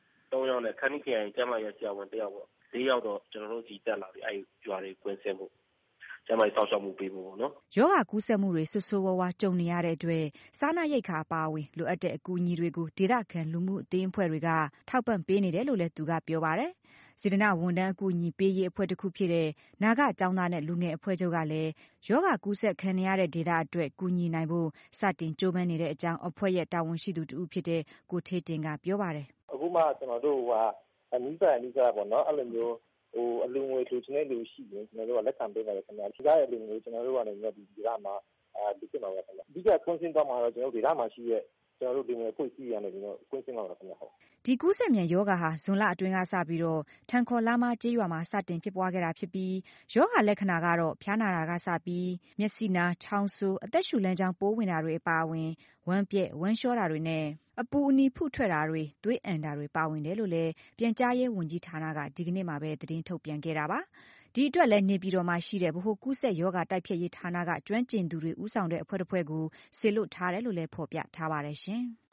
3ယောက်နဲ့ခန်းနီခရိုင်ကျန်းမာရေးဆရာဝန်1ယောက်ပေါ့4ယောက်တော့ကျွန်တော်တို့ကြီးတက်လာပြီအဲ့ရွာတွေကွင်းဆင်းဖို့ကျန်းမာရေးစောင့်ရှောက်မှုပေးဖို့ပေါ့နော်။ရောဂါကူးစက်မှုတွေဆိုးဆိုးဝါးဝါးကြုံနေရတဲ့အတွက်စားနပ်ရိက္ခာအပါအဝင်လိုအပ်တဲ့အကူအညီတွေကိုဒေသခံလူမှုအသင်းအဖွဲ့တွေကထောက်ပံ့ပေးနေတယ်လို့လည်းသူကပြောပါတယ်။စေတနာဝန်ထမ်းအကူအညီပေးရေးအဖွဲ့တစ်ခုဖြစ်တဲ့နာဂကျောင်းသားနဲ့လူငယ်အဖွဲ့ချုပ်ကလည်းရောဂါကူးစက်ခံရတဲ့ဒေသအတွက်ကူညီနိုင်ဖို့စတင်ကြိုးပမ်းနေတဲ့အကြောင်းအဖွဲ့ရဲ့တာဝန်ရှိသူတူဖြစ်တဲ့ကိုထေးတင်ကပြောပါတယ်။အခုမှကျွန်တော်တို့အနီးပတ်ပေါ့နော်အဲ့လိုမျိုးအလူငွေလူချင်းတဲ့လူရှိရင်ကျွန်တော်တို့ကလက်ခံပေးပါတယ်ခင်ဗျာ။ဒီကားရဲ့လူငွေကျွန်တော်တို့ကနေဒီဒေသမှာဒီဖြစ်မှာပါခင်ဗျာ။အဓိကကွင်းစင်းသွားမှာတော့ကျွန်တော်တို့ဒေသမှာရှိတဲ့ကျွန်တော်တို့ဒီငွေဖွင့်စီရနေပြီးတော့ကွင်းစင်းသွားမှာခင်ဗျာ။ဒီကူးစက်မြန်ရောဂါဟာဇွန်လအတွင်းကစပြီးတော့ထန်ခေါ်လာမကျေးရွာမှာစတင်ဖြစ်ပွားခဲ့တာဖြစ်ပြီးရောဂါလက္ခဏာကတော့ဖျားနာတာကစပြီးမျက်စိနာချောင်းဆိုးအသက်ရှူလမ်းကြောင်းပိုးဝင်တာတွေအပါအဝင်ဝမ်းပြက်ဝမ်းလျှောတာတွေနဲ့အပူအနီဖုထွက်တာတွေသွေးအန်တာတွေပါဝင်တယ်လို့လည်းပြန်ကြားရေးဝန်ကြီးဌာနကဒီကနေ့မှပဲသတင်းထုတ်ပြန်ခဲ့တာပါ။ဒီအတွက်လည်းနေပြည်တော်မှာရှိတဲ့ဗဟိုကူးစက်ရောဂါတိုက်ဖျက်ရေးဌာနကကျွမ်းကျင်သူတွေဦးဆောင်တဲ့အဖွဲ့တစ်ဖွဲ့ကိုစေလွှတ်ထားတယ်လို့လည်းဖော်ပြထားပါတယ်ရှင်။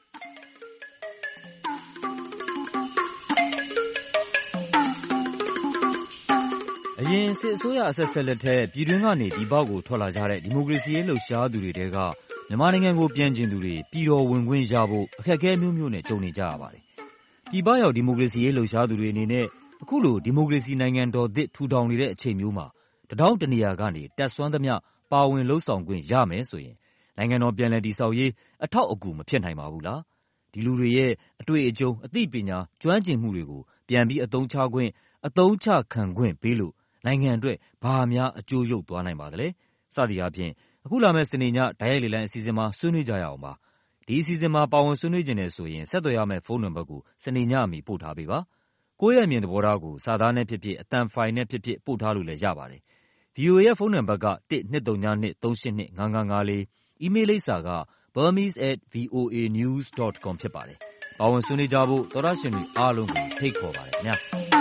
အရင်စစ်အစိုးရအဆက်ဆက်လက်ထက်ပြည်တွင်းကနေပြည်ပကိုထွက်လာကြတဲ့ဒီမိုကရေစီရေးလှုပ်ရှားသူတွေတဲကမြန်မာနိုင်ငံကိုပြန်ကျင်သူတွေပြည်တော်ဝင်ခွင့်ရဖို့အခက်အခဲမျိုးမျိုးနဲ့ကြုံနေကြရပါတယ်။ပြည်ပရောက်ဒီမိုကရေစီရေးလှုပ်ရှားသူတွေအနေနဲ့အခုလိုဒီမိုကရေစီနိုင်ငံတော်သစ်ထူထောင်နေတဲ့အချိန်မျိုးမှာတထောင်တနေရာကနေတက်ဆွမ်းသမျှပါဝင်လှုပ်ဆောင်ခွင့်ရမယ်ဆိုရင်နိုင်ငံတော်ပြန်လည်တည်ဆောက်ရေးအထောက်အကူမဖြစ်နိုင်ပါဘူးလား။ဒီလူတွေရဲ့အတွေ့အကြုံအသိပညာကျွမ်းကျင်မှုတွေကိုပြန်ပြီးအသုံးချခွင့်အသုံးချခံခွင့်ပေးလို့နိုင်ငံအတွက်ဘာများအကျိုးရုပ်သွားနိုင်ပါသလဲစသည်အားဖြင့်အခုလာမယ့်စနေညဓာတ်ရိုက်လေလံအစီအစဉ်မှာဆွေးနွေးကြရအောင်ပါဒီအစီအစဉ်မှာပါဝင်ဆွေးနွေးကြတယ်ဆိုရင်ဆက်သွယ်ရမယ့်ဖုန်းနံပါတ်ကိုစနေညအမီပို့ထားပေးပါကိုယ့်ရဲ့အမြင်သဘောထားကိုစာသားနဲ့ဖြစ်ဖြစ်အသံဖိုင်နဲ့ဖြစ်ဖြစ်ပို့ထားလို့လည်းရပါတယ် VOA ရဲ့ဖုန်းနံပါတ်က12393855554အီးမေးလ်လိပ်စာက burmese@voanews.com ဖြစ်ပါတယ်ပါဝင်ဆွေးနွေးကြဖို့သောရရှင်တွေအားလုံးကိုဖိတ်ခေါ်ပါတယ်ခင်ဗျာ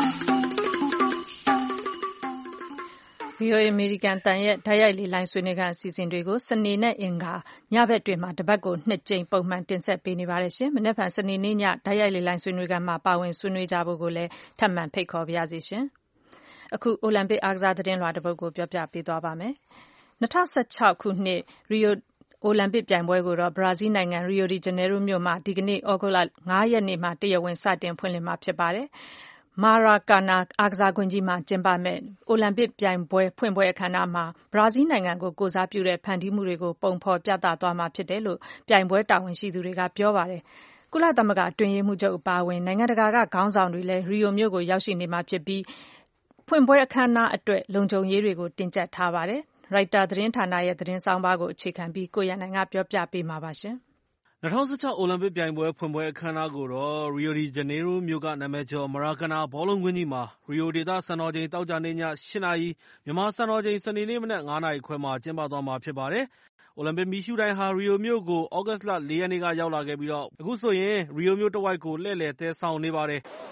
VOA အမေရိကန်အသံရဲ့တိုက်ရိုက်လေ့လာဆွေးနွေးခန်းအစီအစဉ်တွေကိုစနေနဲ့အင်္ဂါညဘက်တွေမှာတပတ်ကို2ကြိမ်ပုံမှန်တင်ဆက်ပေးနေပါတယ်ရှင်။မနက်ဖြန်စနေနေ့ညတိုက်ရိုက်လေ့လာဆွေးနွေးခန်းမှာပါဝင်ဆွေးနွေးကြဖို့ကိုလည်းထပ်မံဖိတ်ခေါ်ပါရစေရှင်။အခုအိုလံပစ်အားကစားသတင်းလွှာတစ်ပုဒ်ကိုပြောပြပေးသွားပါမယ်။2016ခုနှစ်ရီယိုအိုလံပစ်ပြိုင်ပွဲကိုတော့ဘရာဇီးနိုင်ငံရီယိုဒီဂျနေရိုမြို့မှာဒီကနေ့ဩဂုတ်လ9ရက်နေ့မှာတရားဝင်စတင်ဖွင့်လှစ်မှာဖြစ်ပါတယ်။မာရာကာနာအားကစားကွင်းကြီးမှာကျင်းပမယ့်အိုလံပစ်ပြိုင်ပွဲဖွင့်ပွဲအခမ်းအနားမှာဘရာဇီးနိုင်ငံကိုကိုယ်စားပြုတဲ့ဖန်တီးမှုတွေကိုပုံဖော်ပြသသွားမှာဖြစ်တယ်လို့ပြိုင်ပွဲတာဝန်ရှိသူတွေကပြောပါတယ်။ကုလသမဂ္ဂအတွင်းရေးမှူးချုပ်အပါအဝင်နိုင်ငံတကာကခေါင်းဆောင်တွေလည်းရီယိုမြို့ကိုရောက်ရှိနေမှာဖြစ်ပြီးဖွင့်ပွဲအခမ်းအနားအတွက်လုံခြုံရေးတွေကိုတင်ကြပ်ထားပါတယ်။ရိုက်တာသတင်းဌာနရဲ့သတင်းဆောင်းပါးကိုအခြေခံပြီးကိုရန်နိုင်ကပြောပြပေးမှာပါရှင်။ 2016အိုလံပစ်ပြိုင်ပွဲဖွင့်ပွဲအခမ်းအနားကိုတော့ရီယိုဒီဂျနေရိုမြို့ကနာမည်ကျော်မရာကာနာဘောလုံးကွင်းကြီးမှာရီယိုဒေသစံတော်ချိန်သောကြာနေ့ည8နာရီမြန်မာစံတော်ချိန်စနေနေ့မနက်9နာရီခွဲမှာကျင်းပသွားမှာဖြစ်ပါတယ်။အိုလံပစ်မီးရှူးတိုင်းဟာရီယိုမြို့ကိုဩဂတ်လ4ရက်နေ့ကရောက်လာခဲ့ပြီးတော့အခုဆိုရင်ရီယိုမြို့တဝိုက်ကိုလှည့်လည်သဲဆောင်နေပါတယ်။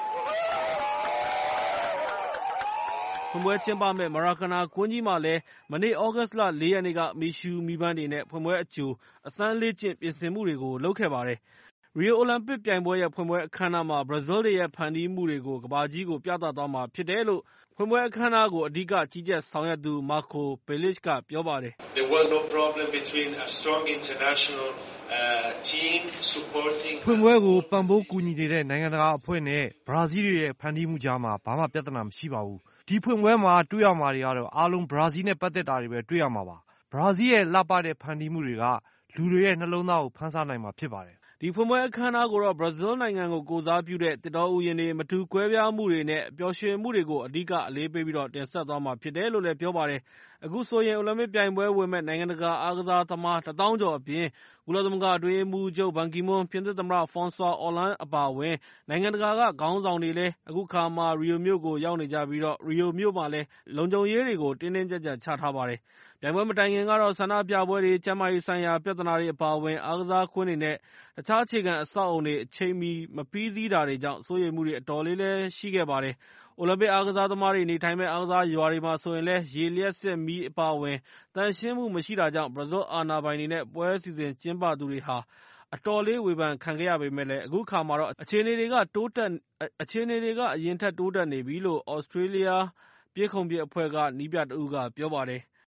ဖွင့်ပွဲကျင်းပမယ့်မရာကာနာကွင်းကြီးမှာလည်းမနေ့ဩဂတ်လ4ရက်နေ့ကမီးရှူးမီးပန်းတွေနဲ့ဖွင့်ပွဲအကြိုအစမ်းလေ့ကျင့်ပြင်ဆင်မှုတွေကိုလုပ်ခဲ့ပါတယ်။ရီယိုအိုလံပစ်ပြိုင်ပွဲရဲ့ဖွင့်ပွဲအခမ်းအနားမှာဘရာဇီးတွေရဲ့ဖန်တီးမှုတွေကိုကမ္ဘာကြီးကိုပြသသွားမှာဖြစ်တယ်လို့ဖွင့်ပွဲအခမ်းအနားကိုအဓိကကြီးကြပ်ဆောင်ရွက်သူမာကိုဘယ်လစ်ကပြောပါတယ်။ There was no problem between a strong international team supporting ဖွင့်ပွဲကိုပံ့ပိုးကူညီနေတဲ့နိုင်ငံတကာအဖွဲ့နဲ့ဘရာဇီးတွေရဲ့ဖန်တီးမှုကြားမှာဘာမှပြဿနာမရှိပါဘူး။ဒီဖွင့်ပွဲမှာတွေ့ရမှာတွေကတော့အားလုံးဘရာဇီးနဲ့ပတ်သက်တာတွေပဲတွေ့ရမှာပါ။ဘရာဇီးရဲ့လှပတဲ့ဖန်တီးမှုတွေကလူတွေရဲ့နှလုံးသားကိုဖန်ဆနိုင်မှာဖြစ်ပါတယ်။ဒီဖွင့်ပွဲအခမ်းအနားကိုတော့ဘရာဇီးနိုင်ငံကိုကိုယ်စားပြုတဲ့သစ်တောဥယျာဉ်တွေမတူကွဲပြားမှုတွေနဲ့ပျော်ရွှင်မှုတွေကိုအဓိကအလေးပေးပြီးတော့တင်ဆက်သွားမှာဖြစ်တယ်လို့လည်းပြောပါတယ်။အခုဆိုရင်အိုလံပစ်ပြိုင်ပွဲဝင်မဲ့နိုင်ငံတကာအားကစားသမား1000ကျော်အပြင်ကုလသမဂ္ဂအတွင်းရေးမှူးချုပ်ဘန်ကီမွန်းပြင်သစ်သမ္မတဖရွန်ဆွာအော်လန်းအပါအဝင်နိုင်ငံတကာကခေါင်းဆောင်တွေလည်းအခုခါမှာရီယိုမြို့ကိုရောက်နေကြပြီးတော့ရီယိုမြို့မှာလည်းလုံခြုံရေးတွေကိုတင်းတင်းကြပ်ကြပ်ချထားပါတယ်။ပြိုင်ပွဲမတိုင်ခင်ကတော့ဆန္ဒပြပွဲတွေကျန်းမာရေးဆိုင်ရာပြဿနာတွေအပါအဝင်အားကစားခွင့်တွေနဲ့တခြားအခြေခံအဆောက်အအုံတွေအချိန်မီမပြီးစီးတာတွေကြောင့်စိုးရိမ်မှုတွေအတော်လေးလည်းရှိခဲ့ပါတယ်။အိုလံပစ်အားကစားသမားတွေနေထိုင်မဲ့အားကစားရွာတွေမှာဆိုရင်လည်းရေလျှပ်စစ်မီးအပါအဝင်သန့်ရှင်းမှုမရှိတာကြောင့်ဘရာဇီးအာဏာပိုင်တွေနဲ့ပွဲစီစဉ်ကျင်းပသူတွေဟာအတော်လေးဝေဖန်ခံခဲ့ရပေမဲ့လည်းအခုခါမှာတော့အခြေအနေတွေက အရင်ထက်တိုးတက်နေပြီလို့သြစတြေးလျပြေးခုန်ပစ်အဖွဲ့ကနည်းပြတဦးကပြောပါတယ်။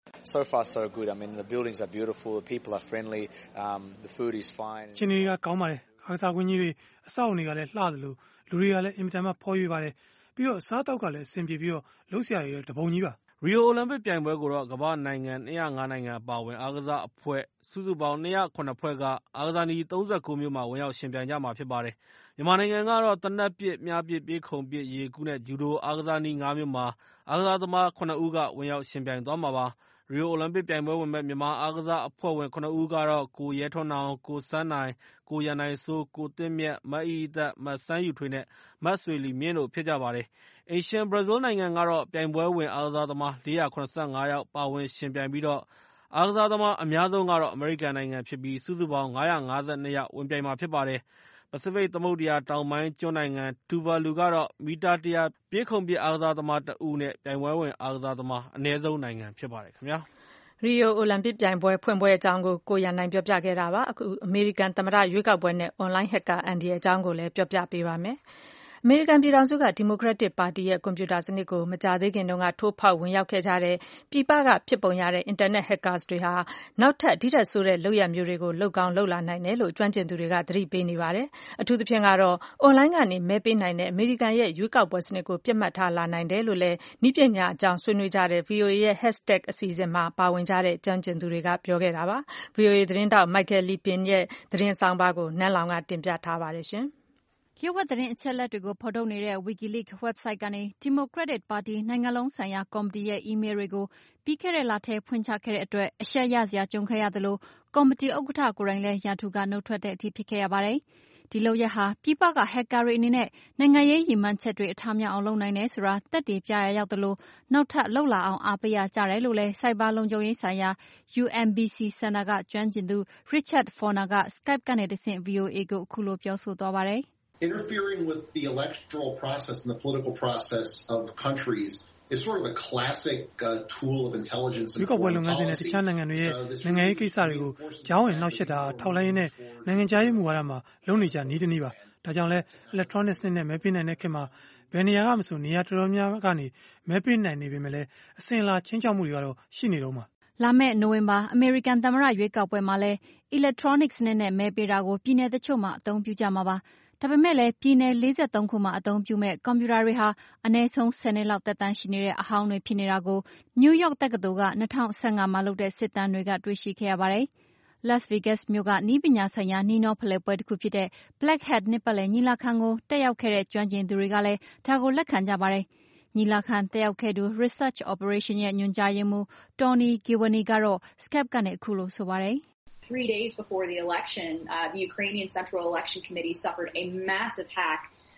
So far so good. I mean the buildings are beautiful, the people are friendly, the food is fine. ချင်းတွေကကောင်းပါတယ်။အားကစားကွင်းကြီးတွေအဆောက်အအုံတွေကလည်းလှတယ်လို့လူတွေကလည်းအင်မတန်မှဖော်ရွေပါတယ်။ပြီးတော့အစားအသောက်ကလည်းအဆင်ပြေပြီးတော့လှုပ်ရှားရတဲ့တပုံကြီးပါ။ ရီယိုအိုလံပစ်ပြိုင်ပွဲကိုတော့ကမ္ဘာ့နိုင်ငံ205နိုင်ငံအပါအဝင်အားကစားအဖွဲ့စုစုပေါင်း209ဖွဲ့ကအားကစားနည်း39မျိုးမှာဝင်ရောက်ယှဉ်ပြိုင်ကြမှာဖြစ်ပါတယ်။မြန်မာနိုင်ငံကတော့သေနတ်ပစ်၊မြားပစ်၊ပြေးခုန်ပစ်၊ရေကူးနဲ့ဂျူဒိုအားကစားနည်း5မျိုးမှာအားကစားသမား7ဦးကဝင်ရောက်ယှဉ်ပြိုင်သွားမှာပါ။ရီယိုအိုလံပစ်ပြိုင်ပွဲဝင်မယ့်မြန်မာအားကစားအဖွဲ့ဝင်7ဦးကတော့ကိုရဲထွန်းနောင်၊ကိုဆန်းနိုင်၊ကိုရန်နိုင်စိုး၊ကိုသစ်မြတ်၊မအိအိသက်၊မစန်းယူထွေးနဲ့မဆွေလီမြင့်တို့ဖြစ်ကြပါတယ်။အိမ်ရှင်ဘရာဇီးနိုင်ငံကတော့ပြိုင်ပွဲဝင်အားကစားသမား475ယောက်ပါဝင်ယှဉ်ပြိုင်ပြီးတော့အားကစားသမားအများဆုံးကတော့အမေရိကန်နိုင်ငံဖြစ်ပြီးစုစုပေါင်း552ယောက်ဝင်ပြိုင်မှာဖြစ်ပါတယ်။ပစိဖိတ်သမုဒ္ဒရာတောင်ပိုင်းကျွန်းနိုင်ငံတူဗာလူကတော့မီတာ100ပြေးခုန်ပစ်အားကစားသမား1ဦးနဲ့ပြိုင်ပွဲဝင်အားကစားသမားအနည်းဆုံးနိုင်ငံဖြစ်ပါတယ်ခင်ဗျာ။ရီယိုအိုလံပစ်ပြိုင်ပွဲဖွင့်ပွဲအကြောင်းကိုရန်နိုင်ပြောပြခဲ့တာပါ။အခုအမေရိကန်သမ္မတရွေးကောက်ပွဲနဲ့ online hacker အန္တရာယ်အကြောင်းကိုလည်းပြောပြပေးပါမယ်။အမေရိကန်ပြည်ထောင်စုကဒီမိုကရက်တစ်ပါတီရဲ့ကွန်ပျူတာစနစ်ကိုမကြာသေးခင်တုန်းကထိုးဖောက်ဝင်ရောက်ခဲ့ကြတဲ့ပြည်ပကဖြစ်ပုံရတဲ့အင်တာနက် hackers တွေဟာနောက်ထပ်ဒီထက်ဆိုးတဲ့လုပ်ရပ်မျိုးတွေကိုလုပ်ကောင်းလုပ်လာနိုင်တယ်လို့ကျွမ်းကျင်သူတွေကသတိပေးနေပါတယ်။အထူးသဖြင့်ကတော့ online ကနေမဲပေးနိုင်တဲ့အမေရိကန်ရဲ့ရွေးကောက်ပွဲစနစ်ကိုပြစ်မှတ်ထားလာနိုင်တယ်လို့လည်းနည်းပညာအကြောင်းဆွေးနွေးကြတဲ့ VOA ရဲ့ hashtag အစီအစဉ်မှာပါဝင်ကြတဲ့ကျွမ်းကျင်သူတွေကပြောခဲ့တာပါ။ VOA သတင်းတောက် Michael Lipin ရဲ့သတင်းဆောင်ပါကိုနန်းလောင်ကတင်ပြထားပါတယ်ရှင်။လျှို့ဝှက်သတင်းအချက်အလက်တွေကိုဖော်ထုတ်နေတဲ့ WikiLeaks website ကနေဒီမိုကရက်တစ်ပါတီနိုင်ငံလုံးဆိုင်ရာကော်မတီရဲ့အီးမေးလ်တွေကိုပြီးခဲ့တဲ့လထဲဖွင့်ချခဲ့တဲ့အတွက်အရှက်ရစရာကြုံခဲ့ရသလိုကော်မတီဥက္ကဋ္ဌကိုယ်တိုင်လည်းရာထူးကနှုတ်ထွက်တဲ့အထိဖြစ်ခဲ့ရပါတယ်။ဒီလုပ်ရပ်ဟာပြည်ပက hacker တွေအနေနဲ့နိုင်ငံရေးရည်မှန်းချက်တွေအထမြောက်အောင်လုပ်နိုင်တယ်ဆိုတာသက်သေပြရရောက်သလိုနောက်ထပ်လှုပ်လာအောင်အားပေးရကြတယ်လို့လည်းစိုက်ဘာလုံခြုံရေးဆိုင်ရာ UMBC စင်တာကကျွမ်းကျင်သူ Richard Forner က Skype ကနေတဆင့် VOA ကိုအခုလိုပြောဆိုသွားပါတယ်။ Interfering with the electoral process and the political process of countries is sort of a classic tool of intelligence and foreign policy. တခြားနိုင်ငံတွေရဲ့နိုင်ငံရေးကိစ္စတွေကိုကြောင်းဝင်နှောက်ယှက်တာထောက်လှမ်းရေးနဲ့နိုင်ငံခြားရေးမူဝါဒမှာလုံနေကြနည်းတနည်းပါ။ဒါကြောင့်လဲ electronic စနစ်နဲ့မဲပေးနိုင်တဲ့ခေတ်မှာဘယ်နေရာကမဆိုနေရာတော်တော်များကနေမဲပေးနိုင်နေပေမဲ့လည်းအစဉ်အလာချင်းချောက်မှုတွေကတော့ရှိနေတော့မှာ။လာမယ့်နိုဝင်ဘာအမေရိကန်သမ္မတရွေးကောက်ပွဲမှာလည်း electronic စနစ်နဲ့မဲပေးတာကိုပြည်내တချို့မှာအသုံးပြုကြမှာပါ။ဒါပေမဲ့လည်းပြည်နယ်43ခုမှာအသုံးပြုမဲ့ကွန်ပျူတာတွေဟာအနည်းဆုံး10နှစ်လောက်သက်တမ်းရှိနေတဲ့အဟောင်းတွေဖြစ်နေတာကိုနယူးယောက်တက္ကသိုလ်က2015မှာလုပ်တဲ့စစ်တမ်းတွေကတွေ့ရှိခဲ့ရပါတယ်။ Las Vegas မြို့ကနည်းပညာဆိုင်ရာနှီးနှောဖလှယ်ပွဲတစ်ခုဖြစ်တဲ့ Black Hat နှစ်ပတ်လည်ညီလာခံကိုတက်ရောက်ခဲ့တဲ့ကျွမ်းကျင်သူတွေကလည်းဒါကိုလက်ခံကြပါတယ်။ညီလာခံတက်ရောက်ခဲ့သူ Research Operation ရဲ့ညွှန်ကြားရေးမှူး Tony Giovanni ကတော့ Skype ကနေအခုလိုဆိုပါတယ်။ 3 days before the election, the Ukrainian Central Election Committee suffered a massive hack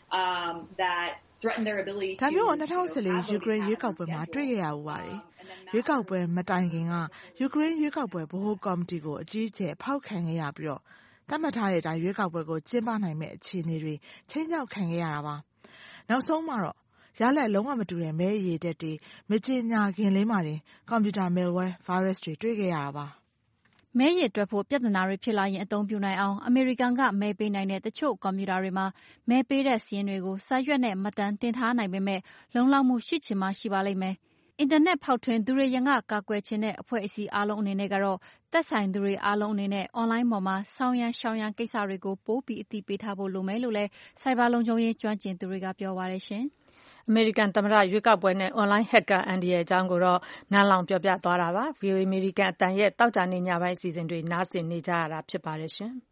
that threatened their ability to... ဒါမျိုး2014ယူကရိန်းရွေးကောက်ပွဲမှာတွေ့ခဲ့ရပါတယ်။ရွေးကောက်ပွဲမတိုင်ခင်ကယူကရိန်းရွေးကောက်ပွဲဗဟိုကော်မတီကိုအကြီးအကျယ်ဖောက်ခံခဲ့ရပြီးတော့သတ်မှတ်ထားတဲ့အတိုင်းရွေးကောက်ပွဲကိုကျင်းပနိုင်မဲ့အခြေအနေတွေချိန်ချောက်ခံခဲ့ရတာပါ။နောက်ဆုံးမှာတော့ရလက်လုံးဝမတူတဲ့မဲအရေးတက်တွေမကြေညာခင်လေးမှာတင်ကွန်ပျူတာ malware virus တွေတွေ့ခဲ့ရတာပါ။မဲရည်တွက်ဖို့ပြဿနာတွေဖြစ်လာရင်အသုံးပြုနိုင်အောင်အမေရိကန်ကမဲပေးနိုင်တဲ့တချို့ကွန်ပျူတာတွေမှာမဲပေးတဲ့စာရင်းတွေကိုစာရွက်နဲ့မှတ်တမ်းတင်ထားနိုင်ပေမဲ့လုံလောက်မှုရှိချင်မှရှိပါလိမ့်မယ်။အင်တာနက်ဖောက်ထွင်းသူတွေရန်ကကာကွယ်ခြင်းတဲ့အဖွဲ့အစည်းအားလုံးအနေနဲ့ကတော့သက်ဆိုင်သူတွေအားလုံးအနေနဲ့အွန်လိုင်းပေါ်မှာဆောင်ရန်ရှောင်ရန်ကိစ္စတွေကိုပိုပြီးအသိပေးထားဖို့လိုမယ်လို့လည်းစိုက်ဘာလုံခြုံရေးကျွမ်းကျင်သူတွေကပြောပါတယ်ရှင်။အမေရိကန်သမ္မတရွေးကောက်ပွဲနဲ့ online hacker အန္တရာယ်အကြောင်းကိုတော့နန်းလောင်ပြောပြသွားတာပါ။ VOA အမေရိကန်အသံရဲ့တောက်ကြနေညပိုင်းအစီအစဉ်တွေနားဆင်နေကြရတာဖြစ်ပါတယ်ရှင်။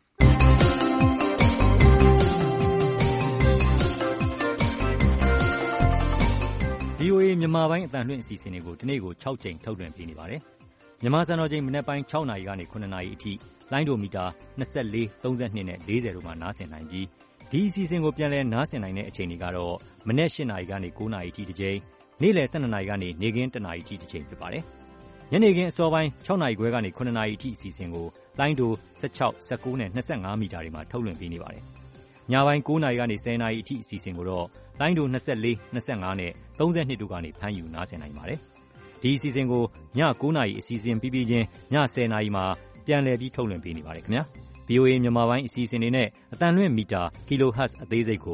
VOA မြန်မာပိုင်းအသံလွှင့်အစီအစဉ်တွေကိုဒီနေ့ကို6ချိန်ထုတ်လွှင့်ပေးနေပါတယ်။မြန်မာစံတော်ချိန်မနက်ပိုင်း6နာရီကနေ9နာရီအထိလိုင်းဒိုမီတာ24 32နဲ့40တို့မှာနားဆင်နိုင်ပြီးဒီအစီအစဉ်ကိုပြန်လည်နားဆင်နိုင်တဲ့အချိန်တွေကတော့မနက်8နာရီကနေ9နာရီအထိတစ်ချိန်နေ့လယ်12နာရီကနေနေ့ခင်း1နာရီအထိတစ်ချိန်ဖြစ်ပါတယ်။ညနေခင်းအစောပိုင်း6နာရီခွဲကနေ9နာရီအထိအစီအစဉ်ကိုလိုင်းဒို16 19နဲ့25မီတာတွေမှာထုတ်လွှင့်ပေးနေပါတယ်။ညပိုင်း9နာရီကနေ10နာရီအထိအစီအစဉ်ကိုတော့လိုင်းဒို24 25နဲ့32တို့ကနေဖမ်းယူနားဆင်နိုင်ပါတယ်။ဒီအစီအစဉ်ကိုည9နာရီအစီအစဉ်ပြီးပြီးချင်းည10နာရီမှာပြန်လည်ပြီးထုတ်လွှင့်ပေးနေပါတယ်ခင်ဗျာ။ VOA မြန်မာပိုင်းအစီအစဉ်တွေနဲ့အသံလွှင့်မီတာ kilohertz အသေးစိတ်ကို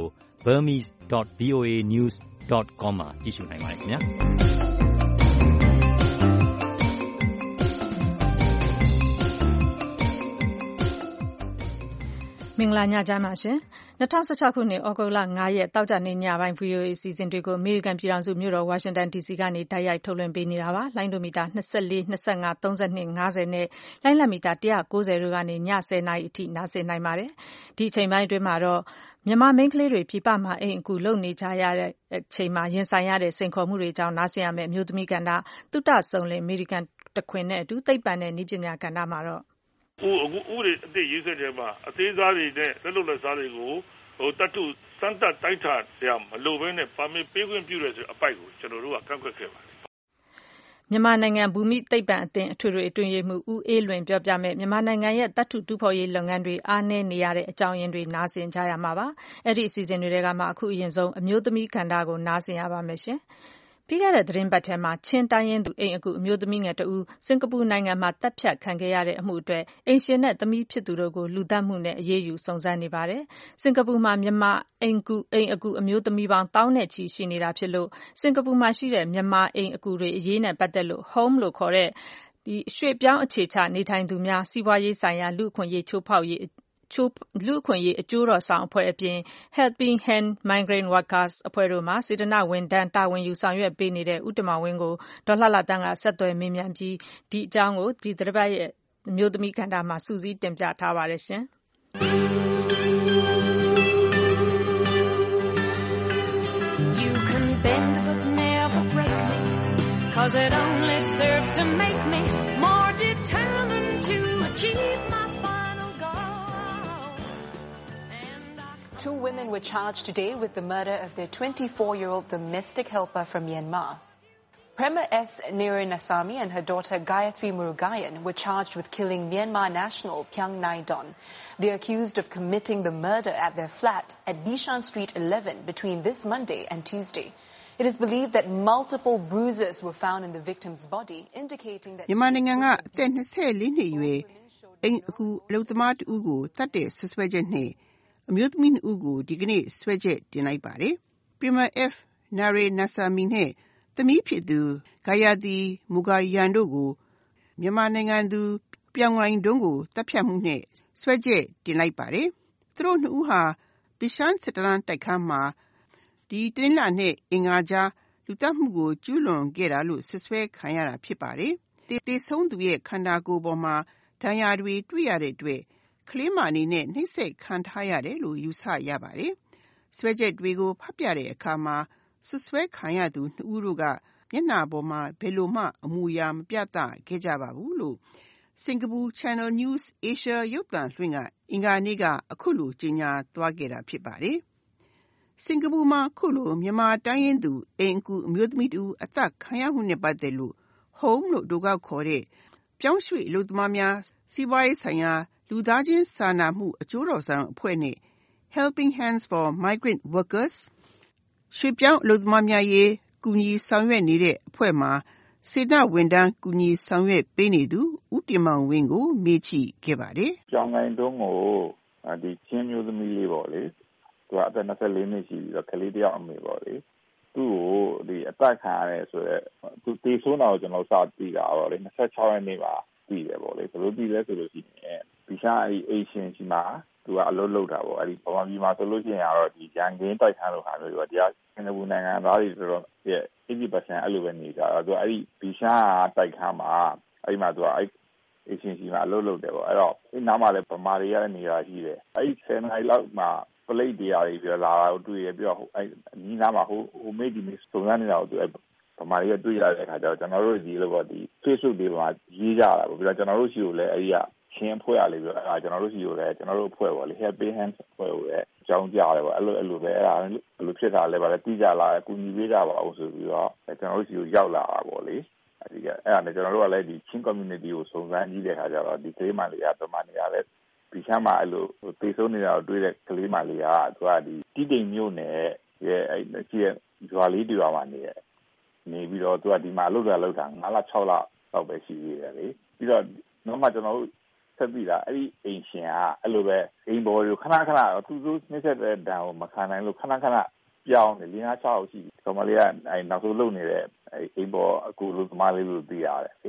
burmese.voanews.com မှာကြည့်ရှုနိုင်ပါတယ်ခင်ဗျာမင်္ဂလာညချမ်းပါရှင်။2016ခုနှစ်ဩဂုတ်လ9ရက်တောက်ကြနေ့ညပိုင်း VOA အစီအစဉ်တွေကိုအမေရိကန်ပြည်ထောင်စုမြို့တော်ဝါရှင်တန် DC ကနေတိုက်ရိုက်ထုတ်လွှင့်ပေးနေတာပါ။လိုင်းဒိုမီတာ24 25 32 50နဲ့လိုင်းလံမီတာ190တို့ကနေည10:00နာရီအထိနားဆင်နိုင်ပါတယ်။ဒီအချိန်ပိုင်းအတွင်းမှာတော့မြန်မာမိန်းကလေးတွေပြည်ပမှာအိမ်အကူလုပ်နေကြရတဲ့အချိန်မှာရင်ဆိုင်ရတဲ့စိန်ခေါ်မှုတွေကြောင့်နားဆင်ရမယ့်အမျိုးသမီးကဏ္ဍသုတဆုံလင်အမေရိကန်တခွင်နဲ့အတူသိပ္ပံနဲ့နည်းပညာကဏ္ဍမှာတော့အခုဥပဒေအသစ်ရေးဆွဲတဲ့မှာအသေးစားတွေနဲ့လက်လုပ်လက်စားတွေကိုတတ်ထုစမ်းသပ်တိုက်ထားရမလို့ပဲနဲ့ပါမစ်ပေးခွင့်ပြုရဆိုအပိုက်ကိုကျွန်တော်တို့ကကန့်ကွက်ခဲ့ပါတယ်မြန်မာနိုင်ငံဘူမိသိပ္ပံအသင်းအထွေထွေအတွင်းရေးမှူးဦးအေးလွင်ပြောပြမယ်မြန်မာနိုင်ငံရဲ့တတ်ထုတူးဖော်ရေးလုပ်ငန်းတွေအားနည်းနေရတဲ့အကြောင်းရင်းတွေနားဆင်ကြရမှာပါအဲ့ဒီအစီအစဉ်တွေကမှအခုအရင်ဆုံးအမျိုးသမီးကဏ္ဍကိုနားဆင်ရပါမယ်ရှင်ပြီးခဲ့တဲ့သတင်းပတ်ထဲမှာချင်းတိုင်းရင်းသူအိမ်အကူအမျိုးသမီးငယ်တဦးစင်ကာပူနိုင်ငံမှာတပ်ဖြတ်ခံခဲ့ရတဲ့အမှုအတွက်အိမ်ရှင်နဲ့သမီးဖြစ်သူတို့ကိုလူသတ်မှုနဲ့အရေးယူစုံစမ်းနေပါတယ်။စင်ကာပူမှာမြန်မာအိမ်အကူအမျိုးသမီးပေါင်းတောင်းနဲ့ချီရှိနေတာဖြစ်လို့စင်ကာပူမှာရှိတဲ့မြန်မာအိမ်အကူတွေအရေးနဲ့ပတ်သက်လို့ home လို့ခေါ်တဲ့ရွှေ့ပြောင်းအခြေချနေထိုင်သူများစီးပွားရေးဆိုင်ရာလူ့အခွင့်အရေးချိုးဖောက်ရေးလူ့အခွင့်အရေးအကျိုးတော်ဆောင်အဖွဲ့အပြင် Helping Hand Migrant Workers အဖွဲ့တို့မှာစေတနာ့ဝန်ထမ်းတာဝန်ယူဆောင်ရွက်ပေးနေတဲ့ဦးတင်မောင်ဝင်းကိုဒေါ်လှလှတန်းကဆက်သွယ်မေးမြန်းပြီးဒီအကြောင်းကိုဒီသတင်းပတ်ရဲ့အမျိုးသမီးကဏ္ဍမှာစူးစီးတင်ပြထားပါတယ်ရှင်။ You can bend but never break me cause it only serves to make me more determined to achieve my Two women were charged today with the murder of their 24-year-old domestic helper from Myanmar. Prema S. Niranasamy and her daughter Gayatri Murugayan were charged with killing Myanmar national Pyang Nai-don. They are accused of committing the murder at their flat at Bishan Street 11 between this Monday and Tuesday. It is believed that multiple bruises were found in the victim's body, indicating that... မြန်မာနိုင်ငံကအသက်24နှစ်အရွယ်အိမ်အခုအလုပ်သမားတဦးကိုတတ်တဲ့ဆွဆွဲချက်နဲ့အမျိုးသမီး2ဦးကိုဒီကနေ့ဆွဲချက်တင်လိုက်ပါတယ်။ Prema F. Niranasamy နဲ့သမီးဖြစ်သူဂါယာတီမူဂါယန်တို့ကိုမြန်မာနိုင်ငံသူပြောင်ငိုင်ဒုံးကိုတပ်ဖြတ်မှုနဲ့ဆွဲချက်တင်လိုက်ပါတယ်။သူတို့2ဦးဟာဘီရှန်စစ်တလန်တိုက်ခန်းမှာဒီတင်းလာနဲ့အင်္ဂါကြားလူတပ်မှုကိုကျူးလွန်ခဲ့တာလို့ဆွဆွဲခံရတာဖြစ်ပါတယ်။တေဆုံးသူရဲ့ခန္ဓာကိုယ်ပေါ်မှာဒဏ်ရာတွေတွေ့ရတဲ့အတွက်ကလေးမအနေနဲ့နှိပ်စက်ခံထားရတယ်လို့ယူဆရပါတယ်။ဆွဲချက်တွေကိုဖတ်ပြတဲ့အခါမှာဆွဲခံရသူ2ဦးတို့ကမျက်နှာပေါ်မှာဘယ်လိုမှအမူအရာမပြသခဲ့ကြပါဘူးလို့စင်ကာပူ Channel News Asia ရုပ်သံလွှင့်ကအင်္ဂါနေ့ကအခုလိုကြေညာသွားခဲ့တာဖြစ်ပါတယ်။စင်ကာပူမှာအခုလိုမြန်မာတိုင်းရင်းသူအိမ်အကူအမျိုးသမီးတူအသက်ခံရမှုနဲ့ပတ်သက်လို့ Home လို့တို့ကခေါ်တဲ့ပြောင်းရွှေ့အလုပ်သမားများစီးပွားရေးဆိုင်ရာလူသားချင်းစာနာမှုအကျိုးတော်ဆောင်အဖွဲ့နဲ့ Helping Hands for Migrant Workers ရွှေ့ပြောင်းအလုပ်သမားများရေးကူညီဆောင်ရွက်နေတဲ့အဖွဲ့မှာစေတနာ့ဝန်ထမ်းကူညီဆောင်ရွက်ပေးနေသူဦးတင်မောင်ဝင်းကိုမေးကြည့်ခဲ့ပါတယ်။ကျောင်းကိုင်းတုံးကိုဒီချင်းမျိုးသမီးလေးပေါ့လေသူကအသက်24နှစ်ရှိပြီးတော့ကလေးတယောက်အမေပေါ့လေသူ့ကိုဒီအသက်ခံရတယ်ဆိုတော့သူတေဆုံးတာကိုကျွန်တော်စသိတာပေါ့လေ26ရက်နေ့မှာသိတယ်ပေါ့လေဘယ်လိုသိလဲဆိုလို့ရှိရင်ဒီရှားအေရှန်စီမှာသူကအလုပ်လုပ်တာပေါ့အဲ့ဒီဗမာပြည်မှာဆိုလို့ရှိရင်ကတော့ဒီရန်ကင်းတိုက်ခန်းလိုဟာမျိုးတွေတရားစင်ကာပူနိုင်ငံသားတွေတော်တော်ရဲ့ 80% အဲ့လိုပဲနေကြတာသူအဲ့ဒီဒီရှားတိုက်ခန်းမှာအဲ့မှာသူကအဲ့အေရှန်စီမှာအလုပ်လုပ်တယ်ပေါ့အဲ့တော့ဒီနားမှာလည်းဗမာတွေကလည်းနေတာရှိတယ်အဲ့10နာရီလောက်မှာပလိတ်တရားတွေပြလာတာကိုတွေ့ရပြီးတော့အဲ့ဒီနားမှာဟိုမေးဒီမျိုးစုံစမ်းနေတာကိုသူအဲ့ဗမာတွေကတွေ့ရတဲ့အခါကျတော့ကျွန်တော်တို့ဒီလိုပေါ့ဒီ Facebook တွေမှာရေးကြတာပေါ့ပြီးတော့ကျွန်တော်တို့ရှိကိုလည်းအဲ့ဒီကချင်းဖွဲ့ရလေပြီးတော့ကျွန်တော်တို့ရှိကိုလည်းကျွန်တော်တို့ဖွဲ့ပေါ့လေ Helping Hands ဖွဲ့ကိုလည်းအကြောင်းကြားတယ်ပေါ့အဲ့လိုပဲအဲ့ဒါလိုဖြစ်တာလည်းဗါလဲတီးကြလာကူညီပေးကြပါအောင်ဆိုပြီးတော့ကျွန်တော်တို့ရှိကိုရောက်လာတာပေါ့လေအဲ့ဒီကအဲ့ဒါနဲ့ကျွန်တော်တို့ကလည်းဒီချင်း community ကိုစုံစမ်းကြည့်တဲ့အခါကျတော့ဒီကလေးမလေးကဗမာနေရာလဲဒီချမ်းမှာအဲ့လိုတေဆုံးနေတာကိုတွေ့တဲ့ကလေးမလေးကသူကဒီတီးတိမ်မြို့နယ်ရဲ့အဲ့ဒီရွာလေးတူရွာမှာနေပြီးတော့သူကဒီမှာအလုပ်တာ9လ6လလောက်ပဲရှိသေးတယ်လေပြီးတော့နောက်မှကျွန်တော်တို့ဆက်ပြီးတာအဲ့ဒီအိမ်ရှင်ကအဲ့လိုပဲအိမ်ပေါ်ကိုခဏသူတို့နှိမ့်ဆက်တဲ့ဒဏ်ကိုမခံနိုင်လို့ခဏပြောင်းတယ်5-6ရှိတယ်ကမလေးကအဲ့နောက်ဆုံးလုပ်နေတဲ့အိမ်ပေါ်အခုလူသမားလေးလို့သိရတယ်လေ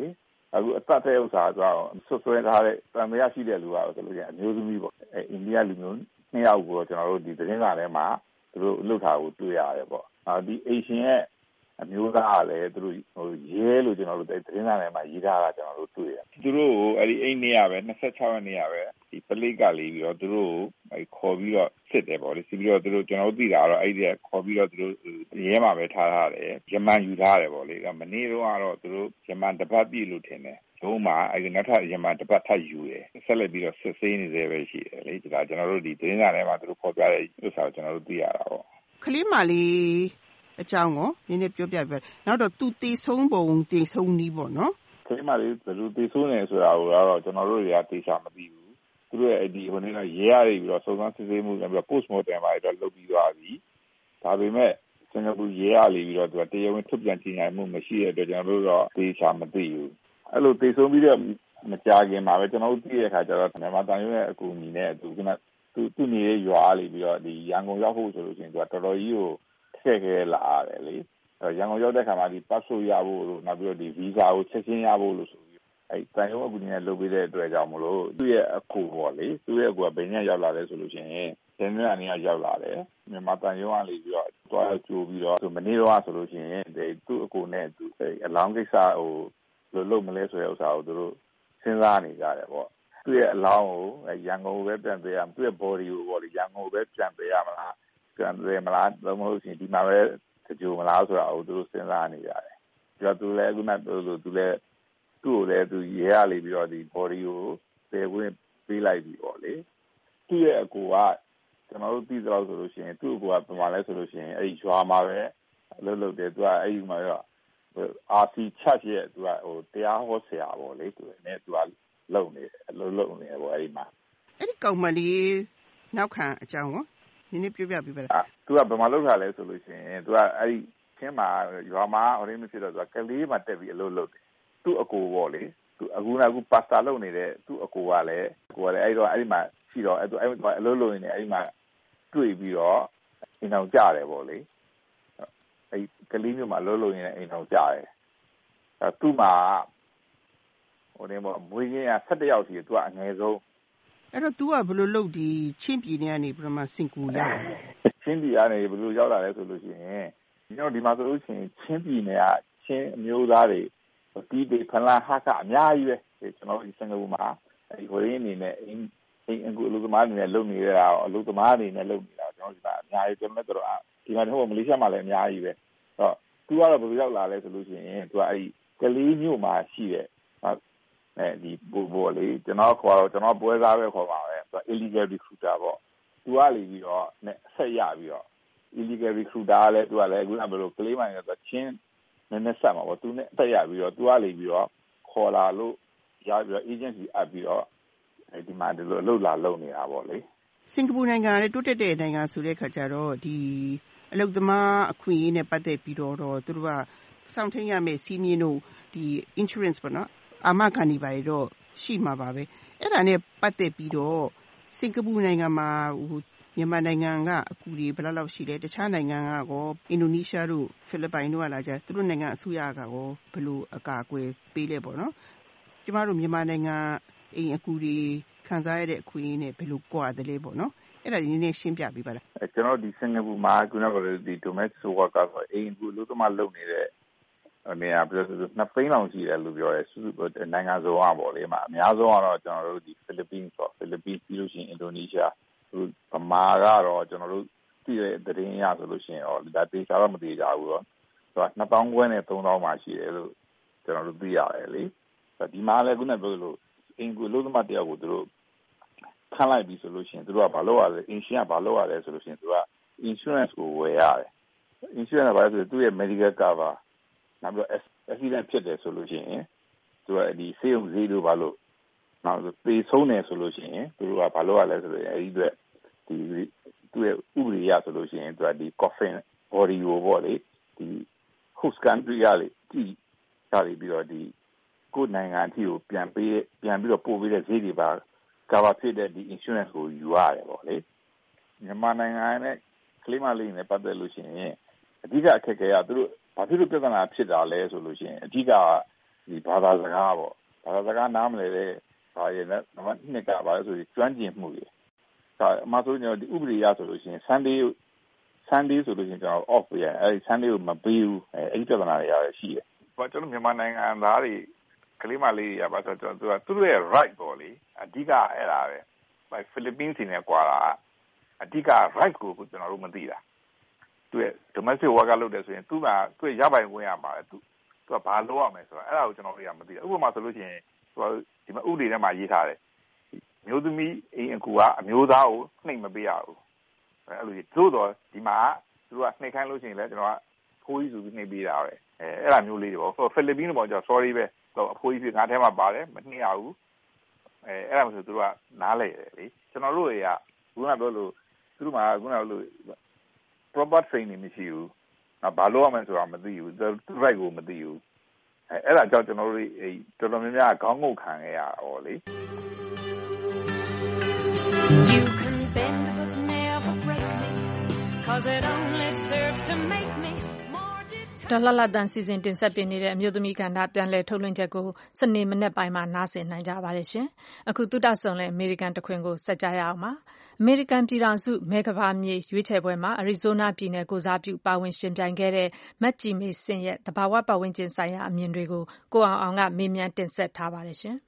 အခုအသက်တဲ့ဥစ္စာဆိုဆွဲထားတဲ့တံမြာရှိတဲ့လူကတော့ဆိုလို့ရှိရင်အမျိုးသမီးပေါ့အိန္ဒိယလူမျိုး2 ယောက်ကိုကျွန်တော်တို့ဒီသတင်းစာထဲမှာသူတို့လှုပ်ထားကိုတွေ့ရတယ်ပေါ့ဒီအေရှင်ရဲ့အမျိုးသားကလည်းသူတို့ရဲလို့ကျွန်တော်တို့သတင်းစာထဲမှာရေးထားတာကျွန်တော်တို့တွေ့ရတယ်သူတို့အဲ့ဒီအိမ်နေရပဲ26ရက်နေရပဲဒီပလိတ်ကလေးပြီးတော့သူတို့ခေါ်ပြီးတော့စစ်တယ်ပေါ့လေစစ်ပြီးတော့သူတို့ကျွန်တော်တို့သိတာတော့အဲ့ဒီခေါ်ပြီးတော့သူတို့ရဲမှာပဲထားတယ်ဂျမန်ယူထားတယ်ပေါ့လေမနေ့တော့သူတို့ဂျမန်တစ်ပတ်ပြည့်လို့ထင်တယ်ဒုံးမှာအဲ့ဒီနောက်ထပ်ဂျမန်တစ်ပတ်ထပ်ယူတယ်ဆက်လက်ပြီးတော့စစ်ဆေးနေသေးပဲရှိတယ်လေဒါကျွန်တော်တို့ဒီသတင်းစာထဲမှာသူတို့ခေါ်ပြတဲ့ဥစ္စာကိုကျွန်တော်တို့သိရတာပေါ့ကလေးမလေးအကြောင်းကိုနည်းနည်းပြောပြပြနောက်တော့သူတည်ဆုံးပုံတည်ဆုံးနည်းပေါ့နော်ကလေးမလေးဘယ်လိုတည်ဆုံးနေဆိုတာကိုတော့ကျွန်တော်တို့တွေကသိချာမသိဘူးသူတို့ရဲ့အဲ့ဒီဟိုနေ့ကရဲရပြီးတော့စုံစမ်းစစ်ဆေးမှုပြီးတော့ post mortem မှာတော့လုပ်ပြီးသွားပြီဒါပေမဲ့စင်ကာပူရဲရပြီးတော့သူကတရားဝင်ထုတ်ပြန်ကြေညာမှုမရှိတဲ့အတွက်ကျွန်တော်တို့တော့သိချာမသိဘူးအဲ့လိုတည်ဆုံးပြီးတော့မကြခင်မှာပဲကျွန်တော်တို့သိတဲ့အခါကျတော့မြန်မာတန်ရုံးရဲ့အကူအညီနဲ့သူနေတဲ့ရွာလေးပြီးတော့ဒီရန်ကုန်ရောက်ဖို့ဆိုလို့ရှိရင်သူကတော်တော်ကြီးကိုထည့်ခဲလာရတယ်လေရန်ကုန်ရောက်တဲ့ခါမှာဒီ passport ရဖို့လို့နောက်ပြီးတော့ဒီ visa ကိုချက်ချင်းရဖို့လို့ဆိုပြီးအဲတန်ရုံးအကူအညီနဲ့လုပ်ပေးတဲ့အတွက်ကြောင့်မလို့သူ့ရဲ့အကူပေါ့လေသူ့ရဲ့အကူကဘယ်ညရောက်လာလဲဆိုလို့ရှိရင်ဇန်နဝါရီကရောက်လာတယ်မြန်မာတန်ရုံးကလေးပြီးတော့တွားကြိုးပြီးတော့မနေ့တော့ဆိုလို့ရှိရင်သူ့အကူနဲ့သူအလောင်းကိစ္စဟိုလုပ်မလဲဆိုတဲ့ဥစ္စာကိုသူတို့စဉ်းစားနေကြတယ်ပေါ့သူ့ရဲ့အလောင်းကိုရန်ကုန်ကိုပဲပြန်ပေးရမယ်သူ့ရဲ့ body ကိုပေါ့လေရန်ကုန်ကိုပဲပြန်ပေးရမလားပြန်ပေးမလားတော့မဟုတ်ရှင်ဒီမှာပဲကြိုမလားဆိုတာကိုသူတို့စဉ်းစားနေကြတယ်ပြီးတော့သူလည်းအခုနသူ့ကိုလည်းသူရဲရလေးပြီးတော့ဒီ body ကိုသေဝင်ပေးလိုက်ပြီပေါ့လေသူ့ရဲ့အကူကကျွန်တော်တို့သိသလောက်ဆိုလို့ရှိရင်သူ့အကူကပြန်လာလဲဆိုလို့ရှိရင်အဲ့ဒီရွာမှာပဲလုပ်တယ်သူကအဲ့ဒီမှာရောRC Church ရဲ့သူကဟိုတရားဟောဆရာပေါ့လေသူနဲ့သူကလုံနေတယ်လုံနေပေါ့အဲ့ဒီမှာအဲ့ဒီကောင်မလေးနောက်ခံအကြောင်းကိုနည်းနည်းပြောပြပေးပါလားသူကဘယ်မှာလောက်ထားလဲဆိုလို့ရှိရင်သူကအဲ့ဒီချင်းမှာရွာမှာဟိုရင်းမဖြစ်တော့သူကကလေးမှာတက်ပြီးအလုပ်လုပ်တယ်သူ့အကူပေါ့လေသူအခုပါစတာလုပ်နေတဲ့သူ့အကူကလည်းအဲ့တော့အဲ့ဒီမှာရှိတော့အဲ့အလုပ်လုပ်နေတယ်အဲ့ဒီမှာတွေ့ပြီးတော့အိမ်အောင်ကြတယ်ပေါ့လေအဲ့ကလေးမျိုးမှာလုံးလုံးရင်အိမ်အောင်ကြတယ်သူ့မှာဟိုနေမမွေးရင်းက17ယောက်စီသူကအငယ်ဆုံးအဲ့တော့ तू ကဘယ်လိုလုပ်ဒီချင်းပြည်နေကနေပြမစင်ကူရောက်ချင်းပြည်ကနေဘယ်လိုရောက်လာလဲဆိုလို့ရှိရင်ကျွန်တော်ဒီမှာဆိုလို့ရှိရင်ချင်းပြည်နယ်ကချင်းအမျိုးသားတွေတီးတွေဖလန်ဟာကအများကြီးပဲကျွန်တော်ဒီစင်ကာပူမှာအဲ့ဟိုရင်းအနေနဲ့အိမ်အခုအလုပ်သမားအနေနဲ့လုပ်နေရတာအလုပ်သမားအနေနဲ့လုပ်နေတာကျွန်တော်ဒီမှာအများကြီးကျွန်တော်တို့ဒီမှာတော့မလေးရှားမှာလည်းအများကြီးပဲတော့သူကတော့ဘယ်လိုရောက်လာလဲဆိုလို့ရှိရင်သူကအဲ့ကလေးမျိုးမှာရှိတဲ့ဒီဘောလေးကျွန်တော်ခေါ်တော့ကျွန်တော်ပွဲစားပဲခေါ်ပါပဲသူက illegal recruiter ပေါ့သူကလေပြီးတော့ဆက်ရပြီးတော့ illegal recruiter လည်းသူကလည်းအခုနဘယ်လိုကလေးမှန်တော့ချင်းနည်းနည်းဆက်မှာပေါ့သူနဲ့ဆက်ရပြီးတော့သူကလေပြီးတော့ခေါ်လာလို့ရပြီးတော့ agency အပ်ပြီးတော့ဒီမှာဒီလိုလှုပ်လာလုံနေတာပေါ့လေစင်ကာပူနိုင်ငံလည်းတိုးတက်တဲ့နိုင်ငံဆိုတဲ့ခါကျတော့ဒီအလုပ်သမားအခွင့်အရေးနဲ့ပတ်သက်ပြီးတော့သူတို့ကစောင့်ထိန်ရမယ့်စီးမြင့်တို့ဒီ insurance ပေါ့နော်အာမခံနေပါရတော့ရှိမှာပါပဲအဲ့ဒါနဲ့ပတ်သက်ပြီးတော့စင်ကာပူနိုင်ငံမှာမြန်မာနိုင်ငံကအကူတွေဘယ်လောက်ရှိလဲတခြားနိုင်ငံကရောအင်ဒိုနီးရှားတို့ဖိလစ်ပိုင်တို့ကလာကြသူတို့နိုင်ငံအစိုးရကရောဘယ်လိုအကာအကွယ်ပေးလဲပေါ့နော်ကျမတို့မြန်မာနိုင်ငံအိမ်အကူတွေခံစားရတဲ့အခွင့်အရေးနဲ့ဘယ်လိုကွာတယ်လဲပေါ့နော်အဲ့ဒါနည်းနည်းရှင်းပြပေးပါလားကျွန်တော်ဒီစင်ကာပူမှာခုနကပြောဒီ domestic worker ဆိုအိမ်အကူလို့တော့မလုပ်နေတဲ့နေရာပြောဆို2သိန်းလောက်ရှိတယ်လို့ပြောရဲစုနိုင်ငံစုံကပေါ့လေမှာအများဆုံးကတော့ကျွန်တော်တို့ဒီဖိလစ်ပင်းပြီးလို့ရှိရင်အင်ဒိုနီးရှားဗမာကတော့ကျွန်တော်တို့တည်တဲ့သတင်းအရဆိုလို့ရှိရင်ဒါတေချာတော့မတေချာဘူးတော့သူက2000ခွဲနဲ့3000မှာရှိတယ်လို့ကျွန်တော်တို့သိရတယ်လေဒီမှာလည်းခုနပြောလို့အင်ကူလို့သမတရားကိုသူတို့ခန့်လိုက်ပြီဆိုလို့ရှိရင်သူတို့ကဘာလုပ်ရလဲ insurance ဘာလုပ်ရလဲဆိုလို့ရှိရင်သူက insurance ကိုဝယ်ရတယ် insurance ဘာလဲဆိုသူ့ရဲ့ medical cover နောက်ပြီး accident ဖြစ်တယ်ဆိုလို့ရှိရင်သူကဒီဆေးရုံဈေးတို့ဘာလို့နောက်သေဆုံးတယ်ဆိုလို့ရှိရင်သူတို့ကဘာလုပ်ရလဲဆိုတော့အဲဒီအတွက်ဒီသူ့ရဲ့ဥပဒေရဆိုလို့ရှိရင်သူကဒီ coffin body ကိုပေါ့လေဒီ host country ရလေဒီဒါတွေပြီးတော့ဒီကိုယ်နိုင်ငံအထိကိုပြန်ပြီးတော့ပို့ပေးတဲ့ဈေးတွေပါ cover ဖြစ်တဲ့ဒီ insurance ကိုယူရတယ်ပေါ့လေမြန်မာနိုင်ငံနဲ့ကလေးမလေးနဲ့ပတ်သက်လို့ရှိရင်အဓိကအခက်အခဲကသူတို့ဘာဖြစ်လို့ပြဿနာဖြစ်တာလဲဆိုလို့ရှိရင်အဓိကဒီဘာသာစကားပေါ့ဘာသာစကားနားမလည်တဲ့ဘာရနဲ့နံပါတ်2ကဘာလဲဆိုကျွမ်းကျင်မှုတွေဒါအမှဆိုကျွန်တော်ဒီဥပဒေရဆိုလို့ရှိရင် Sunday ဆိုလို့ရှိရင်ကျွန်တော် off ရအဲဒီ Sunday ကိုမပေးဘူးအဲဒီပြဿနာတွေရတယ်ရှိတယ်ဘာကျွန်တော်မြန်မာနိုင်ငံသားတွေကလေးမလေးရပါဆိုတော့သူတို့ရဲ့ right ပေါ့လေအဓိကအဲ့ဒါပဲဖိလစ်ပင်းစီနဲ့ကွာတာအဓိက right ကိုကျွန်တော်တို့မသိတာသူရဲ့ domestic worker လုပ်တယ်ဆိုရင်သူ့ရဲ့ရပိုင်ခွင့်ရမှာလေသူကဘာလုပ်ရမလဲဆိုတော့အဲ့ဒါကိုကျွန်တော်တို့ကမသိတာဥပမာဆိုလို့ရှိရင်သူကဒီမှာဥပဒေထဲမှာရေးထားတယ်မျိုးသမီးအိမ်အကူကအမျိုးသားကိုနှိပ်မပေးရဘူးအဲ့လိုသို့တော့ဒီမှာသူကနှိပ်ခိုင်းလို့ရှိရင်လည်းကျွန်တော်ကဖိုးကြီးဆိုပြီးနှိပ်ပေးတာပဲအဲ့ဒါမျိုးလေးတွေပေါ့ဆိုတော့ဖိလစ်ပင်းတော့ကျွန်တော် sorry ပဲအဖိုးကြီးငါထဲမှာပါတယ်မနှိပ်ရဘူးအဲ့ဒါမျိုးဆိုသူတို့ကနားလဲတယ်လေကျွန်တော်တို့တွေကခုနပြောလို့သူတို့မှာခုနလို့ proper training မရှိဘူးဘာလို့ရမလဲဆိုတာမသိဘူးသူ right ကိုမသိဘူးအဲ့ဒါကြောင့်ကျွန်တော်တို့တော်တော်များများခေါင်းငုတ်ခံခဲ့ရတာပေါ့လေ You can bend but never break me cause it only serves to make meဒေါ်လှလှတန်စီစဉ်တင်ဆက်ပေးနေတဲ့အမျိုးသမီးကဏ္ဍပြန်လည်ထုတ်လွှင့်ချက်ကိုစနေမနေ့ပိုင်းမှာနားဆင်နိုင်ကြပါတယ်ရှင်။အခုသုတဆုံလဲအမေရိကန်တခွင်ကိုဆက်ကြရအောင်ပါ။အမေရိကန်ပြည်ထောင်စုမဲကဘာမြေရွေးချယ်ပွဲမှာအရီဇိုနာပြည်နယ်ကိုစားပြုပါဝင်ရှင်ပြိုင်ခဲ့တဲ့မတ်ကြည်မေစင်ရဲ့တဘာဝပတ်ဝန်းကျင်ဆိုင်ရာအမြင်တွေကိုကိုအောင်ကမေးမြန်းတင်ဆက်ထားပါတယ်ရှင်။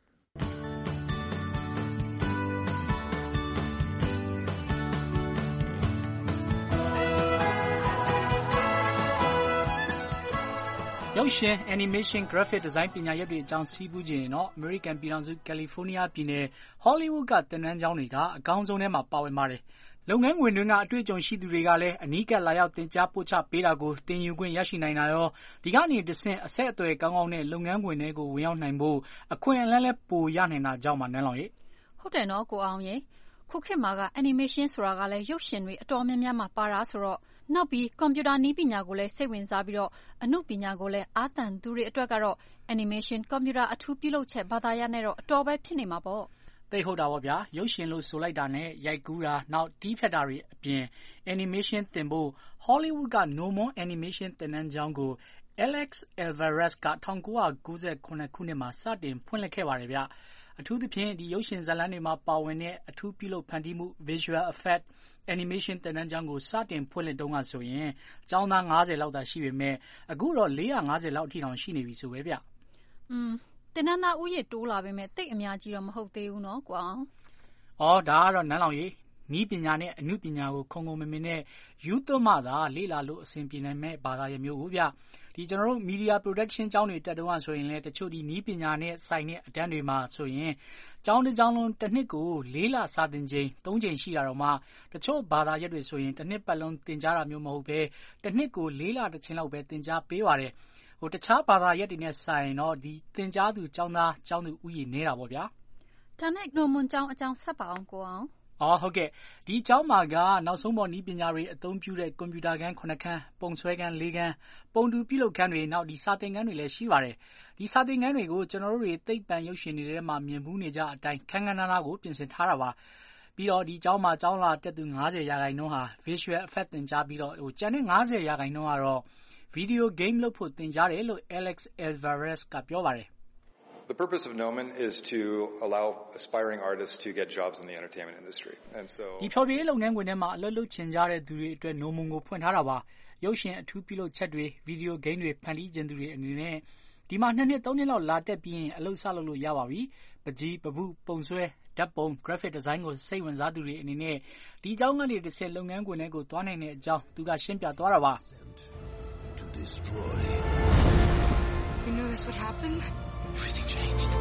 ရုပ်ရှင် animation graphic design ပညာရပ်တွေအကြောင်းစီးပူးခြင်းတော့ American ပြည်ထောင်စု California ပြည်နယ် Hollywood ကသင်တန်းကျောင်းတွေကအကောင်းဆုံးထဲမှာပါဝင်ပါတယ်။လုပ်ငန်းခွင်တွင်းကအတွေ့အကြုံရှိသူတွေကလည်းအနီးကပ်လာရောက်သင်ကြားပို့ချပေးတာကိုသင်ယူခွင့်ရရှိနိုင်တာရောဒီကနေတဆင့်အဆက်အသွယ်ကောင်းကောင်းနဲ့လုပ်ငန်းခွင်တွေကိုဝင်ရောက်နိုင်ဖို့အခွင့်အလမ်းလည်းပိုရနိုင်တာကြောင့်မှနန်းလောင်ရဲ့ဟုတ်တယ်နော်ကိုအောင်ရဲ့ခုခေတ်မှာက animation ဆိုတာကလည်းရုပ်ရှင်တွေအတော်များများမှာပါတာဆိုတော့နောက်ပြီးကွန်ပျူတာနည်းပညာကိုလည်းစိတ်ဝင်စားပြီးတော့အမှုပညာကိုလည်းအားသန်သူတွေအတွက်ကတော့ animation ကွန်ပျူတာအထူးပြုလုပ်ချက်ဘာသာရပ်နဲ့တော့အတော်ပဲဖြစ်နေမှာပေါ့သိဟုတ်တာပေါ့ဗျာရုပ်ရှင်လို့ဆိုလိုက်တာနဲ့ရိုက်ကူးတာနောက်တီးဖြတ်တာတွေအပြင် animation သင်ဖို့ Hollywood က No More Animation သင်တန်းကျောင်းကို Alex Alvarez က1998ခုနှစ်မှာစတင်ဖွင့်လှစ်ခဲ့ပါတယ်ဗျအထူးသဖြင့်ဒီရုပ်ရှင်ဇာတ်လမ်းတွေမှာပါဝင်တဲ့အထူးပြုလုပ်ဖန်တီးမှု visual effect animation သင်တန်းကျောင်းကိုစတင်ဖွင့်လှစ်တုန်းကဆိုရင်ကျောင်းသား90လောက်သာရှိပေမဲ့အခုတော့450လောက်အထိတောင်ရှိနေပြီဆိုပဲဗျသင်တန်းသားဦးရေတိုးလာပေမဲ့တိတ်အများကြီးတော့မဟုတ်သေးဘူးနော်ကွာဒါကတော့နန်းလောင်ကြီးနီးပညာနဲ့အမှုပညာကိုခုံခုံမမင်းနဲ့ယူသွမှသာလေ့လာလို့အဆင်ပြေနိုင်မဲ့ဘာသာရပ်မျိုးကိုဗျဒီကျွန်တော်တို့ media production ကျောင်းတွေတက်တုန်းကဆိုရင်လည်းတချို့ဒီနီးပညာနဲ့ဆိုင်တဲ့အတန်းတွေမှာဆိုရင်ကျောင်းတစ်ကျောင်းလုံးတစ်နှစ်ကို4လစာသင်ချိန်3ချိန်ရှိတာတော့မှတချို့ဘာသာရပ်တွေဆိုရင်တစ်နှစ်ပတ်လုံးသင်ကြားတာမျိုးမဟုတ်ပဲတစ်နှစ်ကို4လတစ်ချိန်လောက်ပဲသင်ကြားပေးပါတယ်တခြားဘာသာရပ်တွေနဲ့ဆိုင်တော့ဒီသင်ကြားသူကျောင်းသားကျောင်းသူဥယျာဉ်နေတာပေါ့ဗျာဒါနဲ့နိုမွန်ကျောင်းအကြောင်းဆက်ပါအောင်ကိုအောင်ဟုတ်ကဲ့ဒီကျောင်းမှာကနောက်ဆုံးပေါ်နည်းပညာတွေအသုံးပြုတဲ့ကွန်ပျူတာခန်း9ခန်းပုံဆွဲခန်း4ခန်းပုံတူပြုလုပ်ခန်းတွေနောက်ဒီစာသင်ခန်းတွေလည်းရှိပါတယ်ဒီစာသင်ခန်းတွေကိုကျွန်တော်တို့တွေသိပ္ပံရုပ်ရှင်တွေထဲမှာမြင်မှုနေကြအတိုင်းခန်းခန်းနားနားကိုပြင်ဆင်ထားတာပါပြီးတော့ဒီကျောင်းမှာကျောင်းလာတက်သူ90%ဟာ visual effect သင်ကြားပြီးတော့ကျန်တဲ့90%ကတော့ video game လုပ်ဖို့သင်ကြားတယ်လို့ Alex Alvarez ကပြောပါတယ် The purpose of Noman is to allow aspiring artists to get jobs in the entertainment industry. And so ဒီဖြော်ပြရေးလုပ်ငန်းခွင်ထဲမှာအလုပ်လုပ်ချင်ကြတဲ့သူတွေအတွက် Noman ကိုဖွင့်ထားတာပါ။ရုပ်ရှင်အထူးပြုလုပ်ချက်တွေ video game တွေဖန်တီးခြင်းသူတွေအနေနဲ့ဒီမှာ2နှစ်3နှစ်လောက်လာတက်ပြီးရင်အလုပ်စလုပ်လို့ရပါပြီ။ပကြီးပပုပုံဆွဲဓာတ်ပုံ graphic design ကိုစိတ်ဝင်စားသူတွေအနေနဲ့ဒီအကြောင်းကနေတစ်ဆက်လုပ်ငန်းခွင်တွေကိုသွားနိုင်တဲ့အကြောင်းသူကရှင်းပြသွားတာပါ။ To destroy. You knew this would happen?Everything changed.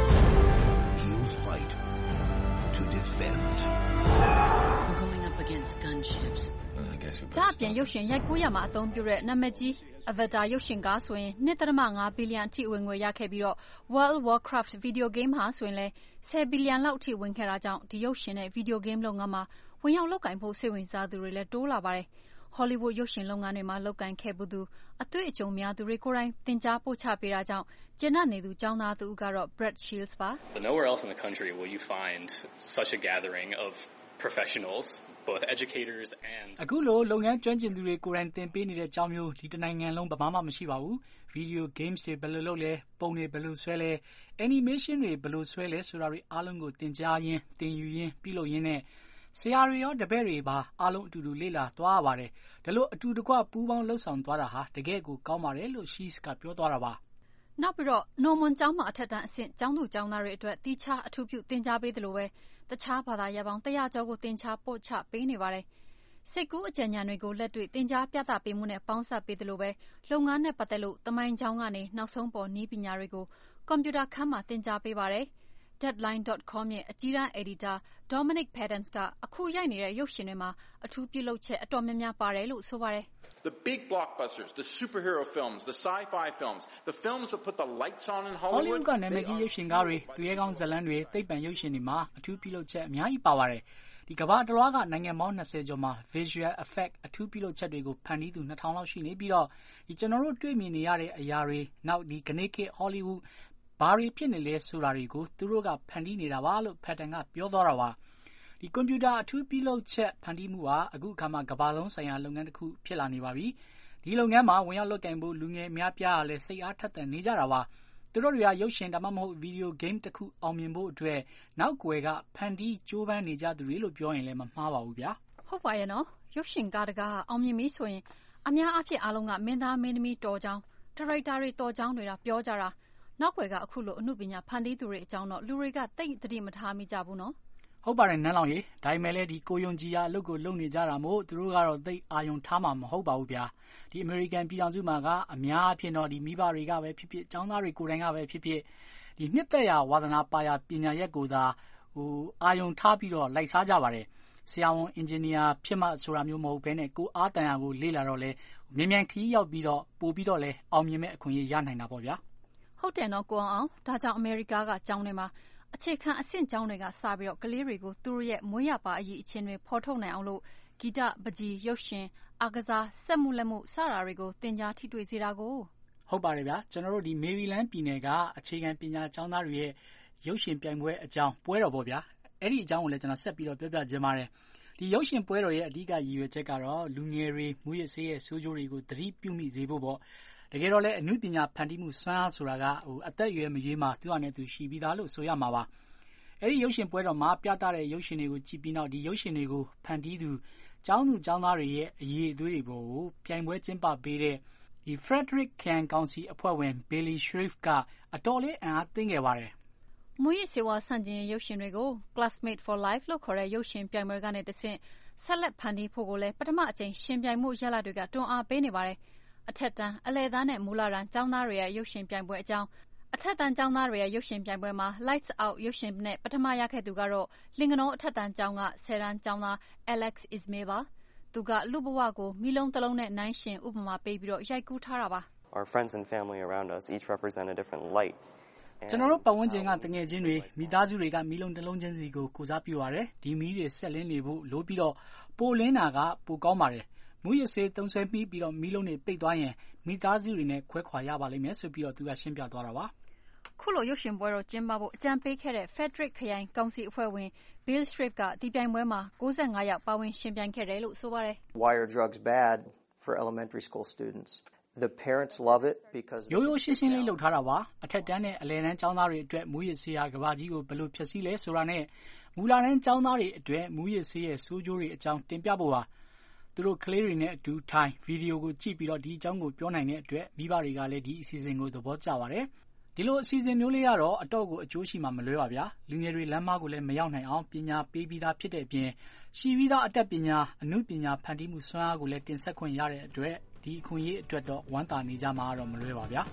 You fight to defend. We're going up against gunships. I guess we better. ဒါပြန်ရုပ်ရှင်ရိုက်ကူးရမှာအသုံးပြုတဲ့နာမည်ကြီး Avatar ရုပ်ရှင်ကားဆိုရင်1.5 ဘီလီယံအထိဝင်ငွေရခဲ့ပြီးတော့ World Warcraft video game ဟာဆိုရင်လည်း10ဘီလီယံလောက်အထိဝင်ခဲ့တာကြောင့်ဒီရုပ်ရှင်နဲ့ video game လုပ်ငန်းမှာဝင်ရောက်လုပ်ကိုင်ဖို့စိတ်ဝင်စားသူတွေလည်းတိုးလာပါတယ်Hollywood ရုပ်ရှင်လုပ်ငန်းတွေမှာလုပ်ကိုင်ခဲ့ဘူးသူအတွေ့အကြုံများသူတွေကိုယ်တိုင်သင်ကြားပို့ချပေးတာကြောင့်ကျန်တဲ့နေသူကျောင်းသားသူကတော့ Brett Shields ပါ Nowhere else in the country will you find such a gathering of professionals both educators and အခုလိုလုပ်ငန်းကျွမ်းကျင်သူတွေကိုယ်တိုင်သင်ပေးနေတဲ့အကြောင်းမျိုးဒီတနိုင်ငံလုံးဘာမှမရှိပါဘူး။ Video games တွေဘယ်လိုလုပ်လဲပုံတွေဘယ်လိုဆွဲလဲ animation တွေဘယ်လိုဆွဲလဲဆိုတာတွေအားလုံးကိုသင်ကြားရင်းသင်ယူရင်းပြုလုပ်ရင်းနဲ့ဆရာတွေရောတပည့်တွေပါအားလုံးအတူတူလေ့လာသွားရပါတယ်။ဒါလို့အတူတကွပူးပေါင်းလှုပ်ဆောင်သွားတာဟာတကယ်ကိုကောင်းပါတယ်လို့ Shees ကပြောသွားတာပါ။နောက်ပြီးတော့ Norman ကျောင်းမှာအထက်တန်းအဆင့်ကျောင်းသူကျောင်းသားတွေအတွက်တီးခြားအထူးပြုသင်ကြားပေးတယ်လို့ပဲတခြားဘာသာရပ်ပေါင်း100ကျော်ကိုသင်ကြားပို့ချပေးနေပါတယ်။စိတ်ကူးအကြံဉာဏ်တွေကိုလက်တွေ့သင်ကြားပြသပေးမှုနဲ့ပေါင်းစပ်ပေးတယ်လို့ပဲလုပ်ငန်းနဲ့ပတ်သက်လို့တမိုင်းကျောင်းကနေနောက်ဆုံးပေါ်နည်းပညာတွေကိုကွန်ပျူတာခန်းမှာသင်ကြားပေးပါတယ်။ Deadline.com ရဲ့အကြီးတန်း editor Dominic Pedens ကအခုရိုက်နေတဲ့ရုပ်ရှင်တွေမှာအထူးပြုလုပ်ချက်အတော်များများပါတယ်လို့ဆိုပါတယ် The big blockbusters, the superhero films, the sci-fi films, the films that put the lights on in Hollywood. ကနာမည်ကြီးရုပ်ရှင်ကားတွေသူရဲကောင်းဇာတ်လမ်းတွေသိပ္ပံရုပ်ရှင်တွေမှာအထူးပြုလုပ်ချက်အများကြီးပါပါတယ်။ဒီကမ္ဘာတလွှားကနိုင်ငံပေါင်း20ကျော်မှာ visual effect အထူးပြုလုပ်ချက်တွေကိုဖန်တီးသူ2000လောက်ရှိနေပြီးတော့ဒီကျွန်တော်တို့တွေ့မြင်နေရတဲ့အရာတွေနောက်ဒီကနေ့ခေတ် Hollywood ဘာတွေဖြစ်နေလဲဆိုတာတွေကိုသူတို့ကဖန်တီးနေတာပါလို့ Patton ကပြောသွားတာပါ။ဒီကွန်ပျူတာအထူးပြုလုပ်ချက်ဖန်တီးမှုဟာအခုအခါမှာကမ္ဘာလုံးဆိုင်ရာလုပ်ငန်းတစ်ခုဖြစ်လာနေပါပြီ။ဒီလုပ်ငန်းမှာဝင်ရောက်လုပ်ကိုင်ဖို့လူငယ်များပြားလည်းစိတ်အားထက်သန်နေကြတာပါ။သူတို့တွေကရုပ်ရှင်ဒါမှမဟုတ်ဗီဒီယိုဂိမ်းတစ်ခုအောင်မြင်ဖို့အတွက်နောက်ွယ်ကဖန်တီးကြိုးပမ်းနေကြသူတွေလို့ပြောရင်လည်းမမှားပါဘူးဗျာ။ဟုတ်ပါရဲ့နော်။ရုပ်ရှင်ကားတကားအောင်မြင်ပြီဆိုရင်အများအားဖြင့်အားလုံးကမင်းသားမင်းသမီးတော်ကြောင်းဒါရိုက်တာတွေတော်ကြောင်းတွေကပြောကြတာနောက်ွယ်ကအခုလိုအမှုပညာဖန်တီးသူတွေအကြောင်းတော့လူတွေကသိသတိမထားမိကြဘူးနော်ဟုတ်ပါတယ်နန်းလောင်ရေဒါပေမဲ့လည်းဒီကိုယုံကြည်ရာအလုပ်ကိုလုပ်နေကြတာမို့သူတို့ကတော့သိအာယုံထားမှာမဟုတ်ပါဘူးဗျာဒီအမေရိကန်ပြည်ထောင်စုမှာကအများအဖြစ်တော့ဒီမိဘတွေကပဲဖြစ်ဖြစ်ကျောင်းသားတွေကိုယ်တိုင်ကပဲဖြစ်ဖြစ်ဒီနှစ်သက်ရာဝါသနာပါရာပညာရက်ကိုသာအာယုံထားပြီးတော့လိုက်စားကြပါတယ်ဆရာဝန်အင်ဂျင်နီယာဖြစ်မှဆိုတာမျိုးမဟုတ်ဘဲနဲ့ကိုအားတန်ရာကိုလေ့လာတော့လဲမြန်မြန်ခရီးရောက်ပြီးတော့ပို့ပြီးတော့လဲအောင်မြင်မဲ့အခွင့်အရေးရနိုင်တာပေါ့ဗျာဟုတ်တယ်နော်ကိုအောင်ဒါကြောင့်အမေရိကကကျောင်းတွေမှာအခြေခံအဆင့်ကျောင်းတွေကစပြီးတော့ကလေးတွေကိုသူတို့ရဲ့မွေးရပါအရေးအချင်းတွေဖော်ထုတ်နိုင်အောင်လို့ဂီတပကြီးရုပ်ရှင်အားကစားစက်မှုလက်မှုစတာတွေကိုသင်ကြားထိတွေ့စေတာကိုဟုတ်ပါတယ်ဗျာကျွန်တော်တို့ဒီမေရီလန်းပြည်နယ်ကအခြေခံပညာကျောင်းသားတွေရဲ့ရုပ်ရှင်ပြိုင်ပွဲအကြောင်းပွဲတော်ပေါ့ဗျာအဲ့ဒီအကြောင်းကိုလည်းကျွန်တော်ဆက်ပြီးတော့ပြောပြခြင်းပါတယ်ဒီရုပ်ရှင်ပွဲတော်ရဲ့အဓိကရည်ရွယ်ချက်ကတော့လူငယ်တွေမူရစေးရဲ့ဆိုးကျိုးတွေကိုသတိပြုမိစေဖို့ပေါ့တကယ်တော့လည်းအနုပညာဖန်တီးမှုစွမ်းအားဆိုတာကအသက်အရွယ်မရွေးမှသူ့အနေနဲ့သူရှိပြီးသားလို့ဆိုရမှာပါအဲ့ဒီရုပ်ရှင်ပွဲတော်မှာပြသတဲ့ရုပ်ရှင်တွေကိုကြည့်ပြီးနောက်ဒီရုပ်ရှင်တွေကိုဖန်တီးသူကျောင်းသူကျောင်းသားတွေရဲ့အရေးအသွေးတွေကိုပြိုင်ပွဲကျင်းပပေးတဲ့ဒီ Frederick ခရိုင်ကောင်စီအဖွဲ့ဝင် Billy Shreve ကအတော်လေးအံ့အားသင့်ခဲ့ပါတယ်မွေးရစေဝါဆန့်ကျင်ရုပ်ရှင်တွေကို Classmate for Life လို့ခေါ်တဲ့ရုပ်ရှင်ပြိုင်ပွဲကနေတဆင့်ဆက်လက်ဖန်တီးဖို့ကိုလည်းပထမအကြိမ်ရှင်ပြိုင်မှုရလဒ်တွေကတွန်းအားပေးနေပါတယ်အထက်တန်းအလယ်တန်းနဲ့မူလတန်းကျောင်းသားတွေရဲ့ရုပ်ရှင်ပြိုင်ပွဲအကြောင်းအထက်တန်းကျောင်းသားတွေရဲ့ရုပ်ရှင်ပြိုင်ပွဲမှာ Lights Out ရုပ်ရှင်နဲ့ပထမရခဲ့သူကတော့လင်ကနောအထက်တန်းကျောင်းက10တန်းကျောင်းသား Alex Ismail ပါသူကလူဘဝကိုမီးလုံးတစ်လုံးနဲ့နိုင်ရှင်ဥပမာပေးပြီးတော့ရိုက်ကူးထားတာပါ Our friends and family around us each represent a different light ကျွန်တော်တို့ပတ်ဝန်းကျင်ကတငယ်ချင်းတွေမိသားစုတွေကမီးလုံးတစ်လုံးချင်းစီကိုကိုစားပြုရတယ်ဒီမီးတွေဆက်လင်းနေဖို့လိုပြီးတော့ပိုလင်းတာကပိုကောင်းပါတယ်မူရစေးသုံးဆွဲပြီးတော့မီးလုံးတွေပိတ်သွားရင်မိသားစုတွေနဲ့ခွဲခွာရပါလိမ့်မယ်ဆိုပြီးတော့သူကရှင်းပြသွားတာပါခုလိုရုပ်ရှင်ပွဲတော်ကျင်းပဖို့အကြံပေးခဲ့တဲ့ Frederick ခရိုင်ကောင်စီအဖွဲ့ဝင် Bill Shreve ကဒီပြိုင်ပွဲမှာ95ယောက်ပါဝင်ရှင်ပြိုင်ခဲ့တယ်လို့ဆိုပါတယ် Why are drugs bad for elementary school students? The parents love it because ရိုးရိုးရှင်းရှင်းလေးလုပ်ထားတာပါအထက်တန်းနဲ့အလယ်တန်းကျောင်းသားတွေအတွက်မူရစေးရာကဘာကြီးကိုဘယ်လိုဖြည့်ဆည်းလဲဆိုတာနဲ့မူလာတန်းကျောင်းသားတွေအတွက်မူရစေးရဲ့ဆိုးကျိုးတွေအကြောင်းတင်ပြဖို့ပါသူတို့ကလေးတွေနဲ့အတူထိုင်ဗီဒီယိုကိုကြည့်ပြီးတော့ဒီအကြောင်းကိုပြောနိုင်တဲ့အတွက်မိဘတွေကလည်းဒီအစီအစဉ်ကိုသဘောကျပါတယ်ဒီလိုအစီအစဉ်မျိုးလေးကတော့အတော့ကိုအကျိုးရှိမှမလွဲပါဗျာလူငယ်တွေလမ်းမကိုလည်းမရောက်နိုင်အောင်ပညာပေးပြီးသားဖြစ်တဲ့အပြင်ရှိပြီးသားအတတ်ပညာအနုပညာဖန်တီးမှုစွမ်းအားကိုလည်းတင်ဆက်ခွင့်ရတဲ့အတွက်ဒီအခွင့်အရေးအတွက်တော့ဝမ်းသာနေကြမှာတော့မလွဲပါဗျာ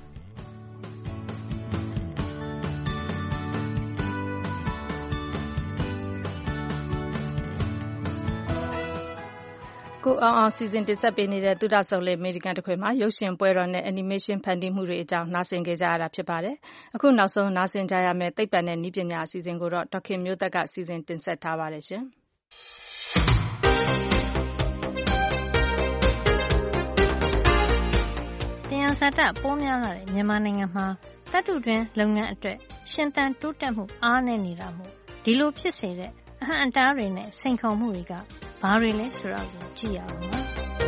ကိုအောင်စီစဉ်တင်ဆက်ပေးနေတဲ့သုဒဆုံလေအမေရိကန်တခွေမှာရုပ်ရှင်ပွဲတော်နဲ့ animation ဖန်တီးမှုတွေအကြောင်းနားဆင်ကြရတာဖြစ်ပါတယ်။အခုနောက်ဆုံးနားဆင်ကြရမယ့်သိပ္ပံနဲ့နည်းပညာအစီအစဉ်ကိုတော့ဒေါက်ခင်မျိုးသက်ကစီစဉ်တင်ဆက်ထားပါတယ်ရှင်။သယံဇာတပေါများလာတဲ့မြန်မာနိုင်ငံမှာသတ္တုတွင်းလုပ်ငန်းအတွက်ရှင်သန်တိုးတက်မှုအားနည်းနေတာမို့ဒီလိုဖြစ်စေတဲ့အဟန့်အတားတွေနဲ့စိန်ခေါ်မှုတွေကဘာတွေလဲဆိုတာကိုကြည့်ရအောင်ပါ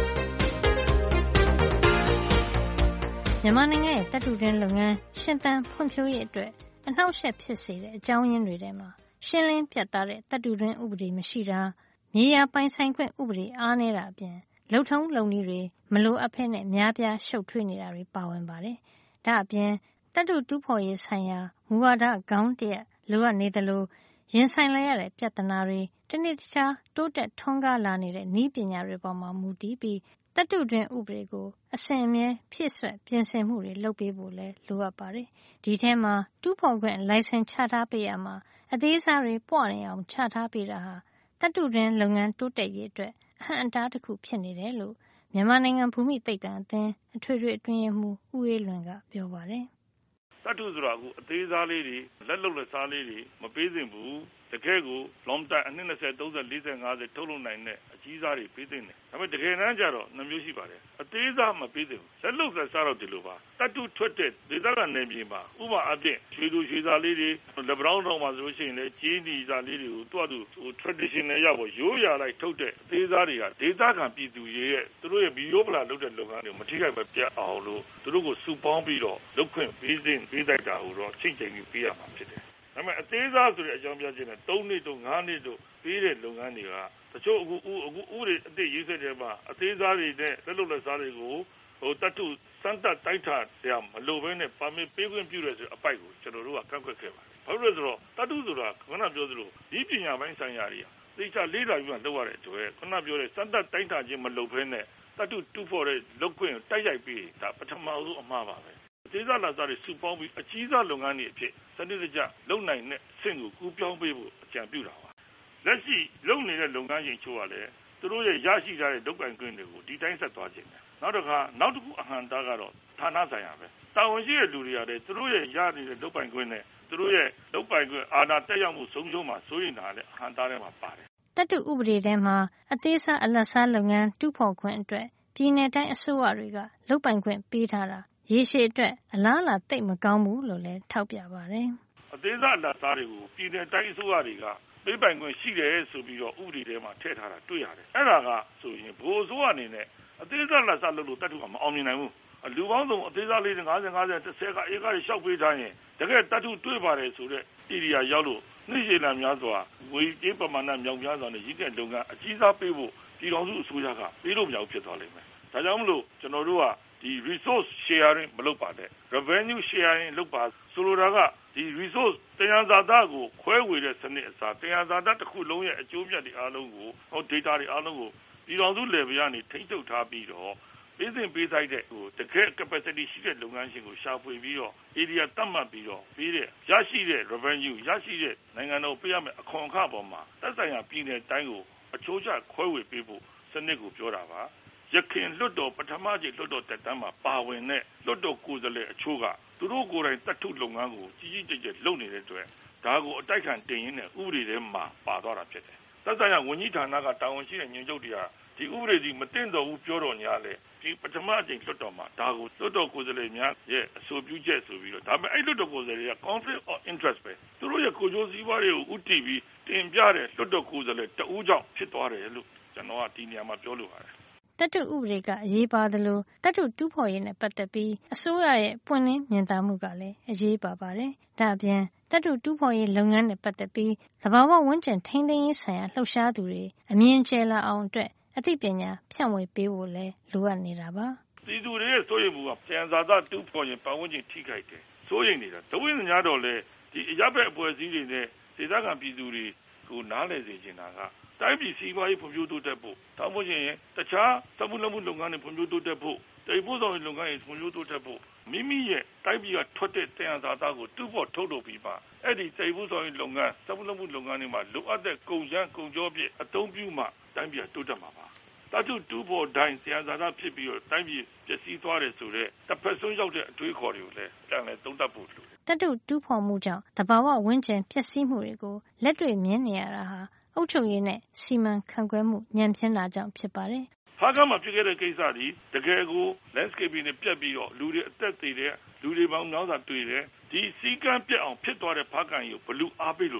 မြန်မာနိုင်ငံရဲ့သတ္တုတွင်းလုပ်ငန်းရှင်သန်ဖွံ့ဖြိုးရေးအတွက်အနှောက်အယှက်ဖြစ်စေတဲ့အကြောင်းရင်းတွေထဲမှာရှင်းလင်းပြတ်သားတဲ့သတ္တုတွင်းဥပဒေမရှိတာမြေယာပိုင်ဆိုင်ခွင့်ဥပဒေအားနည်းတာအပြင်လုပ်ထုံးလုပ်နည်းတွေမလိုအပ်ဘဲနဲ့များပြားရှုပ်ထွေးနေတာတွေပါဝင်ပါတယ်။ဒါအပြင်သတ္တုတူးဖော်ရေးဆိုင်ရာမူဝါဒခေါင်းတရက်လိုအပ်နေသလိုရင်ဆိုင်လာရတဲ့ပြဿနာတွေတနေ့တခြားတိုးတက်ထွန်းကားလာနေတဲ့နည်းပညာတွေပေါ်မှာမူတည်ပြီးသတ္တုတွင်းဥပဒေကိုအစဉ်အမြဲဖြည့်စွက်ပြင်ဆင်မှုတွေလုပ်ပေးဖို့လည်းလိုအပ်ပါတယ်။ဒီထဲမှာတူးဖော်ခွင့်လိုင်စင်ချထားပေးရမှာအသေးစားတွေပွနေအောင်ချထားပေးတာဟာသတ္တုတွင်းလုပ်ငန်းတိုးတက်ရေးအတွက်အဟန့်အတားတစ်ခုဖြစ်နေတယ်လို့မြန်မာနိုင်ငံဘူမိသိပ္ပံအသင်းအထွေထွေအတွင်းရေးမှူးဦးအေးလွင်ကပြောပါတယ်။သတ္တုဆိုတာအခုအသေးစားလေးတွေလက်လုပ်လက်စားလေးတွေမပေးသင့်ဘူးတကယ်ကို long term အနှစ်20 30 40 50ထုတ်လုပ်နိုင်တဲ့အကြီးစားတွေပေးသင့်တယ်ဒါပေမဲ့တကယ်တမ်းကျတော့နှမျိုးရှိပါတယ်အသေးစားမပေးသင့်ဘူးလက်လုပ်လက်စားတော့ဒီလိုပါသတ္တုထွက်တဲ့ဒေသကနေပြည်မှာဥပမာအဖြစ်ရွှေလူရွှေစားလေးတွေလက်ပတောင်းတော်မှာဆိုလို့ရှိရင်လည်းကြေးနီစားလေးတွေကိုသူ့အတူ traditional ရောက်ပေါ်ရိုးရာလိုက်ထုတ်တဲ့အသေးစားတွေကဒေသခံပြည်သူတွေရဲ့သူတို့ရဲ့ဘီယိုပလာလုပ်တဲ့လုပ်ငန်းတွေမထိခိုက်ပဲပြတ်အောင်လို့သူတို့ကိုစုပေါင်းပြီးတော့လုပ်ခွင့်ပေးသင့်ပေးလိုက်တာဟိုတော့ချိန်ချိန်ပြီးပေးရမှာဖြစ်တယ်ဒါပေမဲ့အသေးစားဆိုတဲ့အကြောင်းပြချက်နဲ့3နှစ်တို့5နှစ်တို့ပေးတဲ့လုပ်ငန်းတွေကတချို့အခုဥတွေအသေးရေးစက်တွေမှာအသေးစားတွေနဲ့လက်လုပ်လက်စားတွေကိုတတ်ထုစမ်းသပ်တိုက်ထားရမလို့ဘဲနဲ့ပါမစ်ပေးခွင့်ပြုရဆိုအပိုက်ကိုကျွန်တော်တို့ကကန့်ကွက်ခဲ့ပါတယ်ဘာလို့လဲဆိုတော့တတ်ထုဆိုတာခဏပြောသလိုဒီပညာပိုင်းဆိုင်ရာတွေသိချလေးလာပြီးမှလုပ်ရတဲ့အတွက်ခဏပြောတဲ့စမ်းသပ်တိုက်ထားခြင်းမလုပ်ဘဲနဲ့တတ်ထုတူဖို့တဲ့လုပ်ခွင့်တိုက်ရိုက်ပြီးဒါပထမဆုံးအမှားပါပဲအသေးစားလက်စားတွေစုပေါင်းပြီးအကြီးစားလုပ်ငန်းတွေအဖြစ်စနစ်တကျလုပ်နိုင်တဲ့ဆင့်ကိုကူးပြောင်းပေးဖို့အကြံပြုတာပါလက်ရှိလုပ်နေတဲ့လုပ်ငန်းရှင်ချို့ကလည်းသူတို့ရဲ့ရရှိထားတဲ့လုပ်ပိုင်ခွင့်တွေကိုဒီတိုင်းဆက်သွားခြင်းပဲနောက်တစ်ခုအဟန့်တားကတော့ဌာနဆိုင်ရာပဲတာဝန်ရှိတဲ့လူတွေကလည်းသူတို့ရဲ့ရနေတဲ့လုပ်ပိုင်ခွင့်နဲ့သူတို့ရဲ့လုပ်ပိုင်ခွင့်အာဏာတက်ရောက်မှုဆုံးရှုံးမှာစိုးရိမ်တာလည်းအဟန့်တားထဲမှာပါတယ်တတ်တူဥပဒေထဲမှာအသေးစားအလတ်စားလုပ်ငန်းတူဖော်ခွင့်အတွက်ပြည်내တိုင်းအစိုးရတွေကလုပ်ပိုင်ခွင့်ပေးထားတာရေရှည်အတွက်အလားအလာသိပ်မကောင်းဘူးလို့လည်းထောက်ပြပါတယ်အသေးစားအလတ်စားတွေကိုပြည်내တိုင်းအစိုးရတွေကပေးပိုင်ခွင့်ရှိတယ်ဆိုပြီးတော့ဥပဒေထဲမှာထည့်ထားတာတွေ့ရတယ်အဲ့ဒါကဆိုရင်ဘိုးအစိုးရအနေနဲ့အသေးစားလက်စားလုပ်လို့တတ်ထုကမအောင်မြင်နိုင်ဘူးလူပေါင်းစုံအသေးစားလေး50 50 10ကဧကတွေရှောက်ပေးထားရင်တကယ်တတ်ထုတွေ့ပါတယ်ဆိုတဲ့ဧရိယာရောက်လို့နှိမ့်ရလာများစွာငွေကြေးပမာဏမြောက်များစွာနဲ့ရည်တဲ့လုပ်ငန်းအကြီးစားပေးဖို့ပြည်တော်စုအစိုးရကပေးလို့မရဘူးဖြစ်သွားလိမ့်မယ်ဒါကြောင့်မလို့ကျွန်တော်တို့ကဒီ resource sharing မလုပ်ပါနဲ့ revenue sharing လုပ်ပါဆိုလိုတာကဒီ resource တရားဇာတကိုခွဲဝေတဲ့စနစ်အစားတရားဇာတတစ်ခုလုံးရဲ့အကျိုးမြတ်တွေအားလုံးကိုdata တွေအားလုံးကိုပြည်တော်စု level ကနေထိန်းချုပ်ထားပြီးတော့ပေးသင့်ပေးဆိုင်တဲ့တကယ် capacity ရှိတဲ့လုပ်ငန်းရှင်ကိုရှာဖွေပြီးတော့ area တတ်မှတ်ပြီးတော့ပေးတဲ့ရရှိတဲ့ revenue ရရှိတဲ့နိုင်ငံတော်ပေးရမယ့်အခွန်အခပေါ်မှာသက်ဆိုင်ရာပြည်နယ်တိုင်းကိုအချိုးကျခွဲဝေပေးဖို့စနစ်ကိုပြောတာပါရခင်လွတ်တော်ပထမကြီးလွတ်တော်တက်တန်းမှာပါဝင်တဲ့လွတ်တော်ကိုယ်စားလှယ်အချို့ကသူတို့ကိုယ်တိုင်တတ်ထုလုပ်ငန်းကိုကြီးကြီးကျယ်ကျယ်လုပ်နေတဲ့အတွက်ဒါကိုအတိုက်ခံတင်ရင်းနဲ့ဥပဒေထဲမှာပါသွားတာဖြစ်တယ်သက်ဆိုင်ရာဝန်ကြီးဌာနကတာဝန်ရှိတဲ့ညွှန်ချုပ်တွေကဒီဥပဒေကြီးမတင်တော်ဘူးပြောတော်ညာလေဒီပထမအကြိမ်လွတ်တော်မှာဒါကိုလွတ်တော်ကိုယ်စားလှယ်များရဲ့အဆိုပြုချက်ဆိုပြီးတော့ဒါပေမဲ့အဲ့လွတ်တော်ကိုယ်စားလှယ်တွေက conflict of interest ပဲသူတို့ရဲ့ကိုယ်ကျိုးစည်းပွားတွေကိုဥတီပြီးတင်ပြတဲ့လွတ်တော်ကိုယ်စားလှယ်တဦးကြောင့်ဖြစ်သွားတယ်လို့ကျွန်တော်ကဒီနေရာမှာပြောလိုပါတယ်တတ်ထုဥပဒေကအရေးပါသလိုတတ်ထုတူးဖော်ရေးနဲ့ပတ်သက်ပြီးအစိုးရရဲ့ပွင့်လင်းမြင်သာမှုကလည်းအရေးပါပါတယ်။ဒါ့အပြင်တတ်ထုတူးဖော်ရေးလုပ်ငန်းနဲ့ပတ်သက်ပြီးသဘာဝဝန်းကျင်ထိန်းသိမ်းရေးဆိုင်ရာလှုပ်ရှားသူတွေအမြင်ကျယ်လာအောင်အတွက်အသိပညာဖြန့်ဝေပေးဖို့လည်းလိုအပ်နေတာပါ။ပြည်သူတွေရဲ့စိုးရိမ်မှုကပြန်စာသားတူးဖော်ရင်ပတ်ဝန်းကျင်ထိခိုက်တယ်။စိုးရိမ်နေတာတဝင်းများတော့လေဒီအရပ်ဘက်အဖွဲ့အစည်းတွေနဲ့ဒေသခံပြည်သူတွေကိုနားလည်စေချင်တာကတိုင်းပြည်စီးပွားရေးဖွံ့ဖြိုးတိုးတက်ဖို့တောင်းဖို့ရင်တခြားသမှုလက်မှုလုပ်ငန်းတွေဖွံ့ဖြိုးတိုးတက်ဖို့တိုင်ပို့ဆောင်ရေးလုပ်ငန်းတွေဖွံ့ဖြိုးတိုးတက်ဖို့မိမိရဲ့တိုင်းပြည်ကထွက်တဲ့တရားစာသားကိုတူးဖို့ထုတ်လုပ်ပြီးမှအဲ့ဒီတိုင်ပို့ဆောင်ရေးလုပ်ငန်းသမှုလက်မှုလုပ်ငန်းတွေမှာလိုအပ်တဲ့ကုန်ရန်ကုန်ကြောပြည့်အသုံးပြုမှတိုင်းပြည်တိုးတက်မှာပါတတ်တူးဖို့တိုင်းတရားစာသားဖြစ်ပြီးတော့တိုင်းပြည်ပျက်စီးသွားတယ်ဆိုတော့တစ်ဖက်ဆုံးရောက်တဲ့အတွေးခေါ်တွေကိုလည်းပြန်လည်သုံးသပ်ဖို့လိုတယ်တတ်တူးဖော်မှုကြောင့်သဘာဝဝန်းကျင်ပျက်စီးမှုတွေကိုလက်တွေ့မြင်နေရတာဟာအုပ်ချုပ်ရေးနဲ့စီမံခန့်ခွဲမှုညံ့ဖျင်းတာကြောင့်ဖြစ်ပါတယ်။ဟာကမှာဖြစ်ခဲ့တဲ့ကိစ္စဒီတကယ်ကို landscape နဲ့ပြတ်ပြီးတော့လူတွေအသက်သေးတဲ့လူတွေပေါင်းများစွာတွေ့တယ်။ဒီစီကံပြတ်အောင်ဖြစ်သွားတဲ့ဖားကန်ကြီးကိုဘလူအားပေးလို့လဲ။တ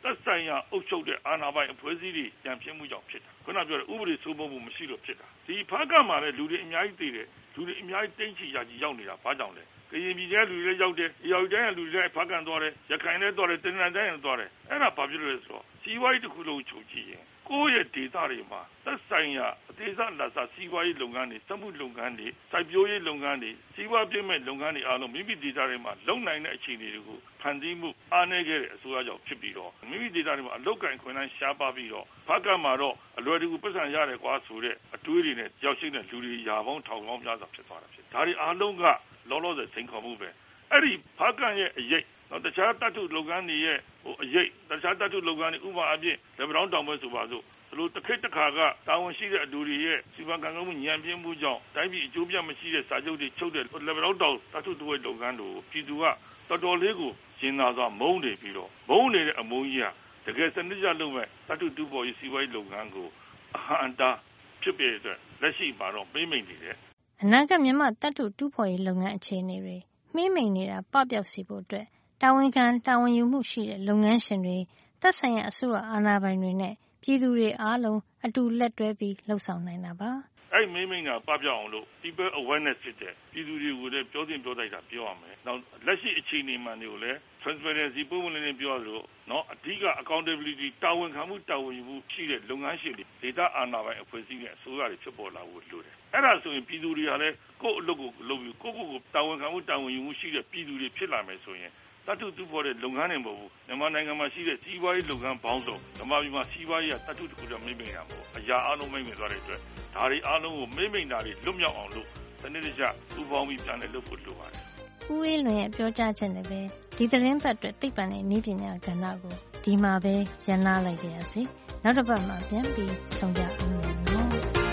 သက်ဆိုင်ရာအုပ်ချုပ်တဲ့အာဏာပိုင်အဖွဲ့အစည်းတွေကြံပြင်းမှုကြောင့်ဖြစ်တာခုနပြောတဲ့ဥပဒေစိုးမိုးမှုမရှိလို့ဖြစ်တာဒီဖားကမှာလည်းလူတွေအများကြီးသိတယ်လူတွေအများကြီးတိမ့်ချီရာကြီးရောက်နေတာဘာကြောင့်လဲကရင်ပြည်နယ်လူတွေလည်းရောက်တယ်။ရောက်တိုင်းလူတွေလည်းဖားကန်သွားတယ်။ရခိုင်လည်းသွားတယ်။တနင်္သာရီလည်းသွားတယ်။အဲ့ဒါဘာဖြစ်လို့လဲဆိုတော့စီးပွားရေးတစ်ခုလုံးချုပ်ကြည့်ရင်ကိုယ့်ရဲ့ဒေသတွေမှာသက်ဆိုင်ရာအသေးစားလက်စားစီးပွားရေးလုပ်ငန်းတွေစက်မှုလုပ်ငန်းတွေစိုက်ပျိုးရေးလုပ်ငန်းတွေစီးပွားပြည့်မဲ့လုပ်ငန်းတွေအားလုံးမိမိဒေသတွေမှာလုပ်နိုင်တဲ့အခြေအနေတွေကိုဖန်တီးမှုအားနည်းခဲ့တဲ့အစိုးရကြောင့်ဖြစ်ပြီးတော့မိမိဒေသတွေမှာအလုပ်ကိုင်ခွင့်တိုင်းရှားပါပြီးတော့ဖားကန်မှာတော့အလွယ်တကူပတ်စံရတယ်ကွာဆိုတဲ့အတွေးတွေနဲ့ရောက်ရှိတဲ့လူတွေရာပေါင်းထောင်ပေါင်းများစွာဖြစ်သွားတာဖြစ်ဒါတွေအားလုံးကလောလောဆယ်စိန်ခေါ်မှုပဲအဲ့ဒီဖားကန်ရဲ့အရေးတော့တခြားတတ်ထုလုပ်ငန်းတွေရဲ့အရေးတခြားတတ်ထုလုပ်ငန်းတွေဥပမာအပြင်လက်ပတောင်းတောင်ပွဲဆိုပါစို့ဒီလိုတစ်ခေတ်တစ်ခါကတာဝန်ရှိတဲ့အတူတွေရဲ့စီမံခန့်ခွဲမှုညံပြင်းမှုကြောင့်တိုင်းပြည်အကျိုးပြမရှိတဲ့စာချုပ်တွေချုပ်တဲ့လက်ပတောင်းတောင်တတ်ထုတွေလုပ်ငန်းတို့ပြည်သူကတော်တော်လေးကိုရှင်းသာစွာမုန်းနေပြီးတော့မုန်းနေတဲ့အမုန်းကြီးကတကယ်စနစ်ကျလုပ်မဲ့တတ်ထုတူပေါ်ရေးစီးပွားရေးလုပ်ငန်းကိုအဟံအတာဖြစ်ပေတဲ့လက်ရှိမှာတော့မိမ့်မိန်နေတယ်အနာဂတ်မြန်မာတတ်ထုတူဖော်ရေးလုပ်ငန်းအခြေအနေတွေမှိမ့်မိန်နေတာပပျောက်စေဖို့အတွက်တာဝန်ခံတာဝန်ယူမှုရှိတဲ့လုပ်ငန်းရှင်တွေသက်ဆိုင်ရာအစိုးရအာဏာပိုင်တွေနဲ့ပြည်သူတွေအားလုံးအတူလက်တွဲပြီးလှုပ်ဆောင်နိုင်တာပါအဲ့မိမ့်တာပပျောက်အောင်လို့ people awareness ဖြစ်တဲ့ပြည်သူတွေကိုလည်းပြောတင်ပြောတိုက်တာပြောရမယ်။နောက်လက်ရှိအခြေအနေမှန်တွေကိုလည်း transparency ပုံမှန်လေးပြောရလို့နော်အဓိက accountability တာဝန်ခံမှုတာဝန်ယူမှုရှိတဲ့လုပ်ငန်းရှင်တွေဒေသအာဏာပိုင်အဖွဲ့အစည်းနဲ့အစိုးရတွေဖြစ်ပေါ်လာဖို့လိုတယ်။အဲ့ဒါဆိုရင်ပြည်သူတွေကလည်းကိုယ့်အလုပ်ကိုလုပ်ပြီးကိုတာဝန်ခံမှုတာဝန်ယူမှုရှိတဲ့ပြည်သူတွေဖြစ်လာမယ်ဆိုရင်တတ်ထုတူပေါ်တဲ့လုပ်ငန်းတွေမဟုတ်ဘူးမြန်မာနိုင်ငံမှာရှိတဲ့စီးပွားရေးလုပ်ငန်းပေါင်းစုံမြန်မာပြည်မှာစီးပွားရေးကတတ်ထုတစ်ခုတည်းမိမ့်မိန်တာမဟုတ်အရာအလုံးမိမ့်မိန်သွားတဲ့အတွက်ဒါတွေအလုံးကိုမိမ့်မိန်တာတွေလွတ်မြောက်အောင်လို့စနစ်တကျဥပေါင်းပြီးပြန်လည်လုပ်ဖို့လိုပါတယ်ဦးအေးလွင်ရဲ့ပြောကြားချက်နဲ့ပဲဒီသတင်းပတ်အတွက်သိပ္ပံနဲ့နည်းပညာကဏ္ဍကိုဒီမှာပဲရန်နာလိုက်ပါရစေနောက်တစ်ပတ်မှာပြန်ပြီးဆုံကြအောင်နော်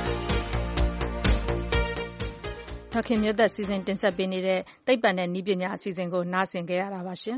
ဒေါခင်မြတ်သက်စီစဉ်တင်ဆက်ပေးနေတဲ့သိပ္ပံနဲ့နည်းပညာအစီအစဉ်ကိုနားဆင်ကြရတာပါရှင်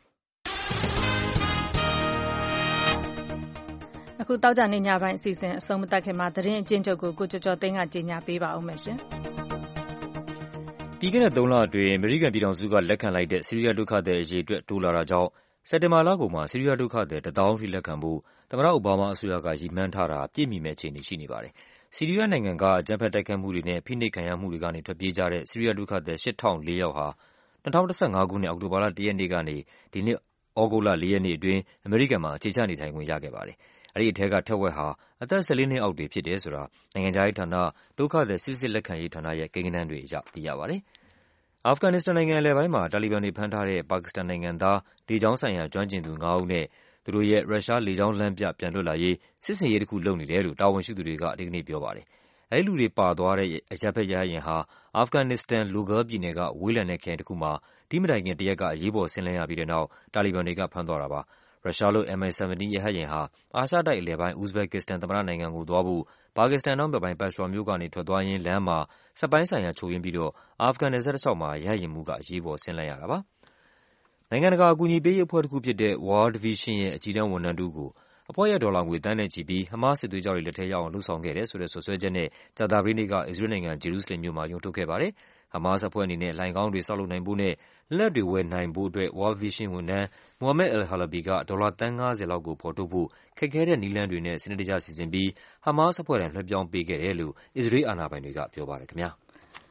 အခုတောက်ကြနေညပိုင်းအစီအစဉ်အဆုံးမသတ်ခင်မှာသတင်းအကျဉ်းချုပ်ကိုကိုကျော်ကျော်သိန်းကကြီးညာပေးပါဦးမယ်ရှင်ပြီးခဲ့တဲ့3လအတွင်းအမေရိကန်ပြည်ထောင်စုကလက်ခံလိုက်တဲ့ဆီးရီးယားဒုက္ခသည်အရေးအတွက်တိုးလာတာကြောင့်စက်တင်ဘာလကုန်မှာဆီးရီးယားဒုက္ခသည်1000ထိလက်ခံဖို့သမ္မတအိုဘားမားအစိုးရကရည်မှန်းထားတာပြည့်မီမဲ့အခြေအနေရှိနေပါတယ်ဆီးရီးယားနိုင်ငံကအကြမ်းဖက်တိုက်ခိုက်မှုတွေနဲ့ဖိနှိပ်ခံရမှုတွေကနေထွက်ပြေးကြတဲ့ဆီးရီးယားဒုက္ခသည်8004ယောက်ဟာ2015ခုနှစ်အောက်တိုဘာလ1ရက်နေ့ကနေဒီနှစ်ဩဂုတ်လ4ရက်နေ့အတွင်းအမေရိကန်မှာအခြေချနေထိုင်ခွင့်ရခဲ့ပါတယ်။အဲဒီအထက်ကထက်ဝက်ဟာအသက်14နှစ်အောက်တွေဖြစ်တယ်ဆိုတာနိုင်ငံခြားရေးဌာနဒုက္ခသည်စစ်စစ်လက်ခံရေးဌာနရဲ့ကိန်းဂဏန်းတွေအရသိရပါတယ်။အာဖဂန်နစ္စတန်နိုင်ငံအလယ်ပိုင်းမှာတာလီဘန်တွေဖမ်းထားတဲ့ပါကစ္စတန်နိုင်ငံသားလေကြောင်းဆိုင်ရာကျွမ်းကျင်သူ9ဦးနဲ့သူတို့ရဲ့ရုရှားလေကြောင်းလမ်းပြပြန်လွတ်လာရေးစစ်ဆင်ရေးတစ်ခုလုပ်နေတယ်လို့တာဝန်ရှိသူတွေကဒီကနေ့ပြောပါတယ်။အဲဒီလူတွေပါသွားတဲ့အရပ်ဘက်ရဟတ်ယာဉ်ဟာအာဖဂန်နစ္စတန်လူဂါပြည်နယ်ကဝေးလံတဲ့ခရိုင်တစ်ခုမှာဒီမတိုင်ခင်တရက်ကအရေးပေါ်ဆင်းလင်းရပြီးတဲ့နောက်တာလီဘန်တွေကဖမ်းသွားတာပါ။ရုရှားလို့ Mi-17 ရဟတ်ယာဉ်ဟာအာရှတိုက်အလယ်ပိုင်းဥဇဘက်ကစ္စတန်သမ္မတနိုင်ငံကိုသွားဖို့ပါကစ္စတန်နောက်မြောက်ပိုင်းပက်ရှ်ဝါမြို့ကနေထွက်သွားရင်းလမ်းမှာစက်ပိုင်းဆိုင်ရာချို့ယွင်းပြီးတော့အာဖဂန်နယ်စပ်တစ်လျှောက်မှာရဟတ်ယာဉ်မှူးကအရေးပေါ်ဆင်းလင်းရတာပါ။နိုင်ငံတကာအကူအညီပေးရေးအဖွဲ့တစ်ခုဖြစ်တဲ့ World Vision ရဲ့အကြီးတန်းဝန်ထမ်းတစ်ဦးကိုအဖွဲ့ရဲ့ဒေါ်လာငွေသန်းနဲ့ချီပြီးဟမားစစ်သွေးကြွတွေလက်ထဲရောက်အောင်လှုံ့ဆော်ခဲ့တယ်ဆိုတဲ့စွပ်စွဲချက်နဲ့ကြာသပတေးနေ့ကအစ္စရေးနိုင်ငံဂျေရုဆလင်မြို့မှာရုံးထုတ်ခဲ့ပါတယ်။ဟမားအဖွဲ့အနေနဲ့လှိုင်ခေါင်းတွေဆောက်လုပ်နိုင်ဖို့နဲ့လက်တွေဝယ်နိုင်ဖို့အတွက် World Vision ဝန်ထမ်း Mohammed Al-Halabi ကဒေါ်လာသန်း50လောက်ကိုဖော်ထုတ်ဖို့ခက်ခဲတဲ့နည်းလမ်းတွေနဲ့စနစ်တကျစီစဉ်ပြီးဟမားအဖွဲ့ထံလွှဲပြောင်းပေးခဲ့တယ်လို့အစ္စရေးအာဏာပိုင်တွေကပြောပါတယ်ခင်ဗျာ။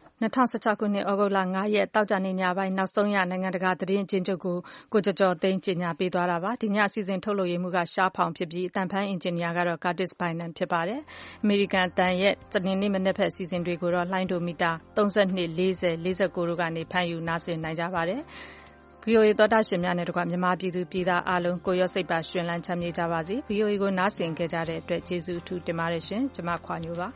2016ခုနှစ်ဩဂုတ်လ9ရက်တောက်ကြနေညပိုင်းနောက်ဆုံးရနိုင်ငံတကာသတင်းအကျဉ်းချုပ်ကိုကိုကျော်ကျော်သိန်းကြီးညာပေးသွားတာပါဒီညအစီအစဉ်ထုတ်လုပ်ရေးမှုကရှားဖောင်ဖြစ်ပြီးအတန်ဖန်အင်ဂျင်နီယာကတော့ Curtis Bynum ဖြစ်ပါတယ်အမေရိကန်အတန်ရဲ့စနေနေ့မနေ့ဖက်အစီအစဉ်တွေကိုတော့လှိုင်းဒိုမီတာ32 40 49တို့ကနေဖမ်းယူနားဆင်နိုင်ကြပါတယ်VOA သောတာရှင်များနဲ့တကွမြန်မာပြည်သူပြည်သားအားလုံးကိုရောစိတ်ပါရှင်လန်းချမ်းမြေ့ကြပါစေ VOA ကိုနားဆင်ကြတဲ့အတွက်ကျေးဇူးအထူးတင်ပါတယ်ရှင်ကျွန်မခွာညိုပါ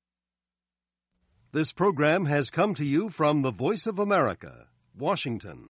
This program has come to you from the Voice of America, Washington.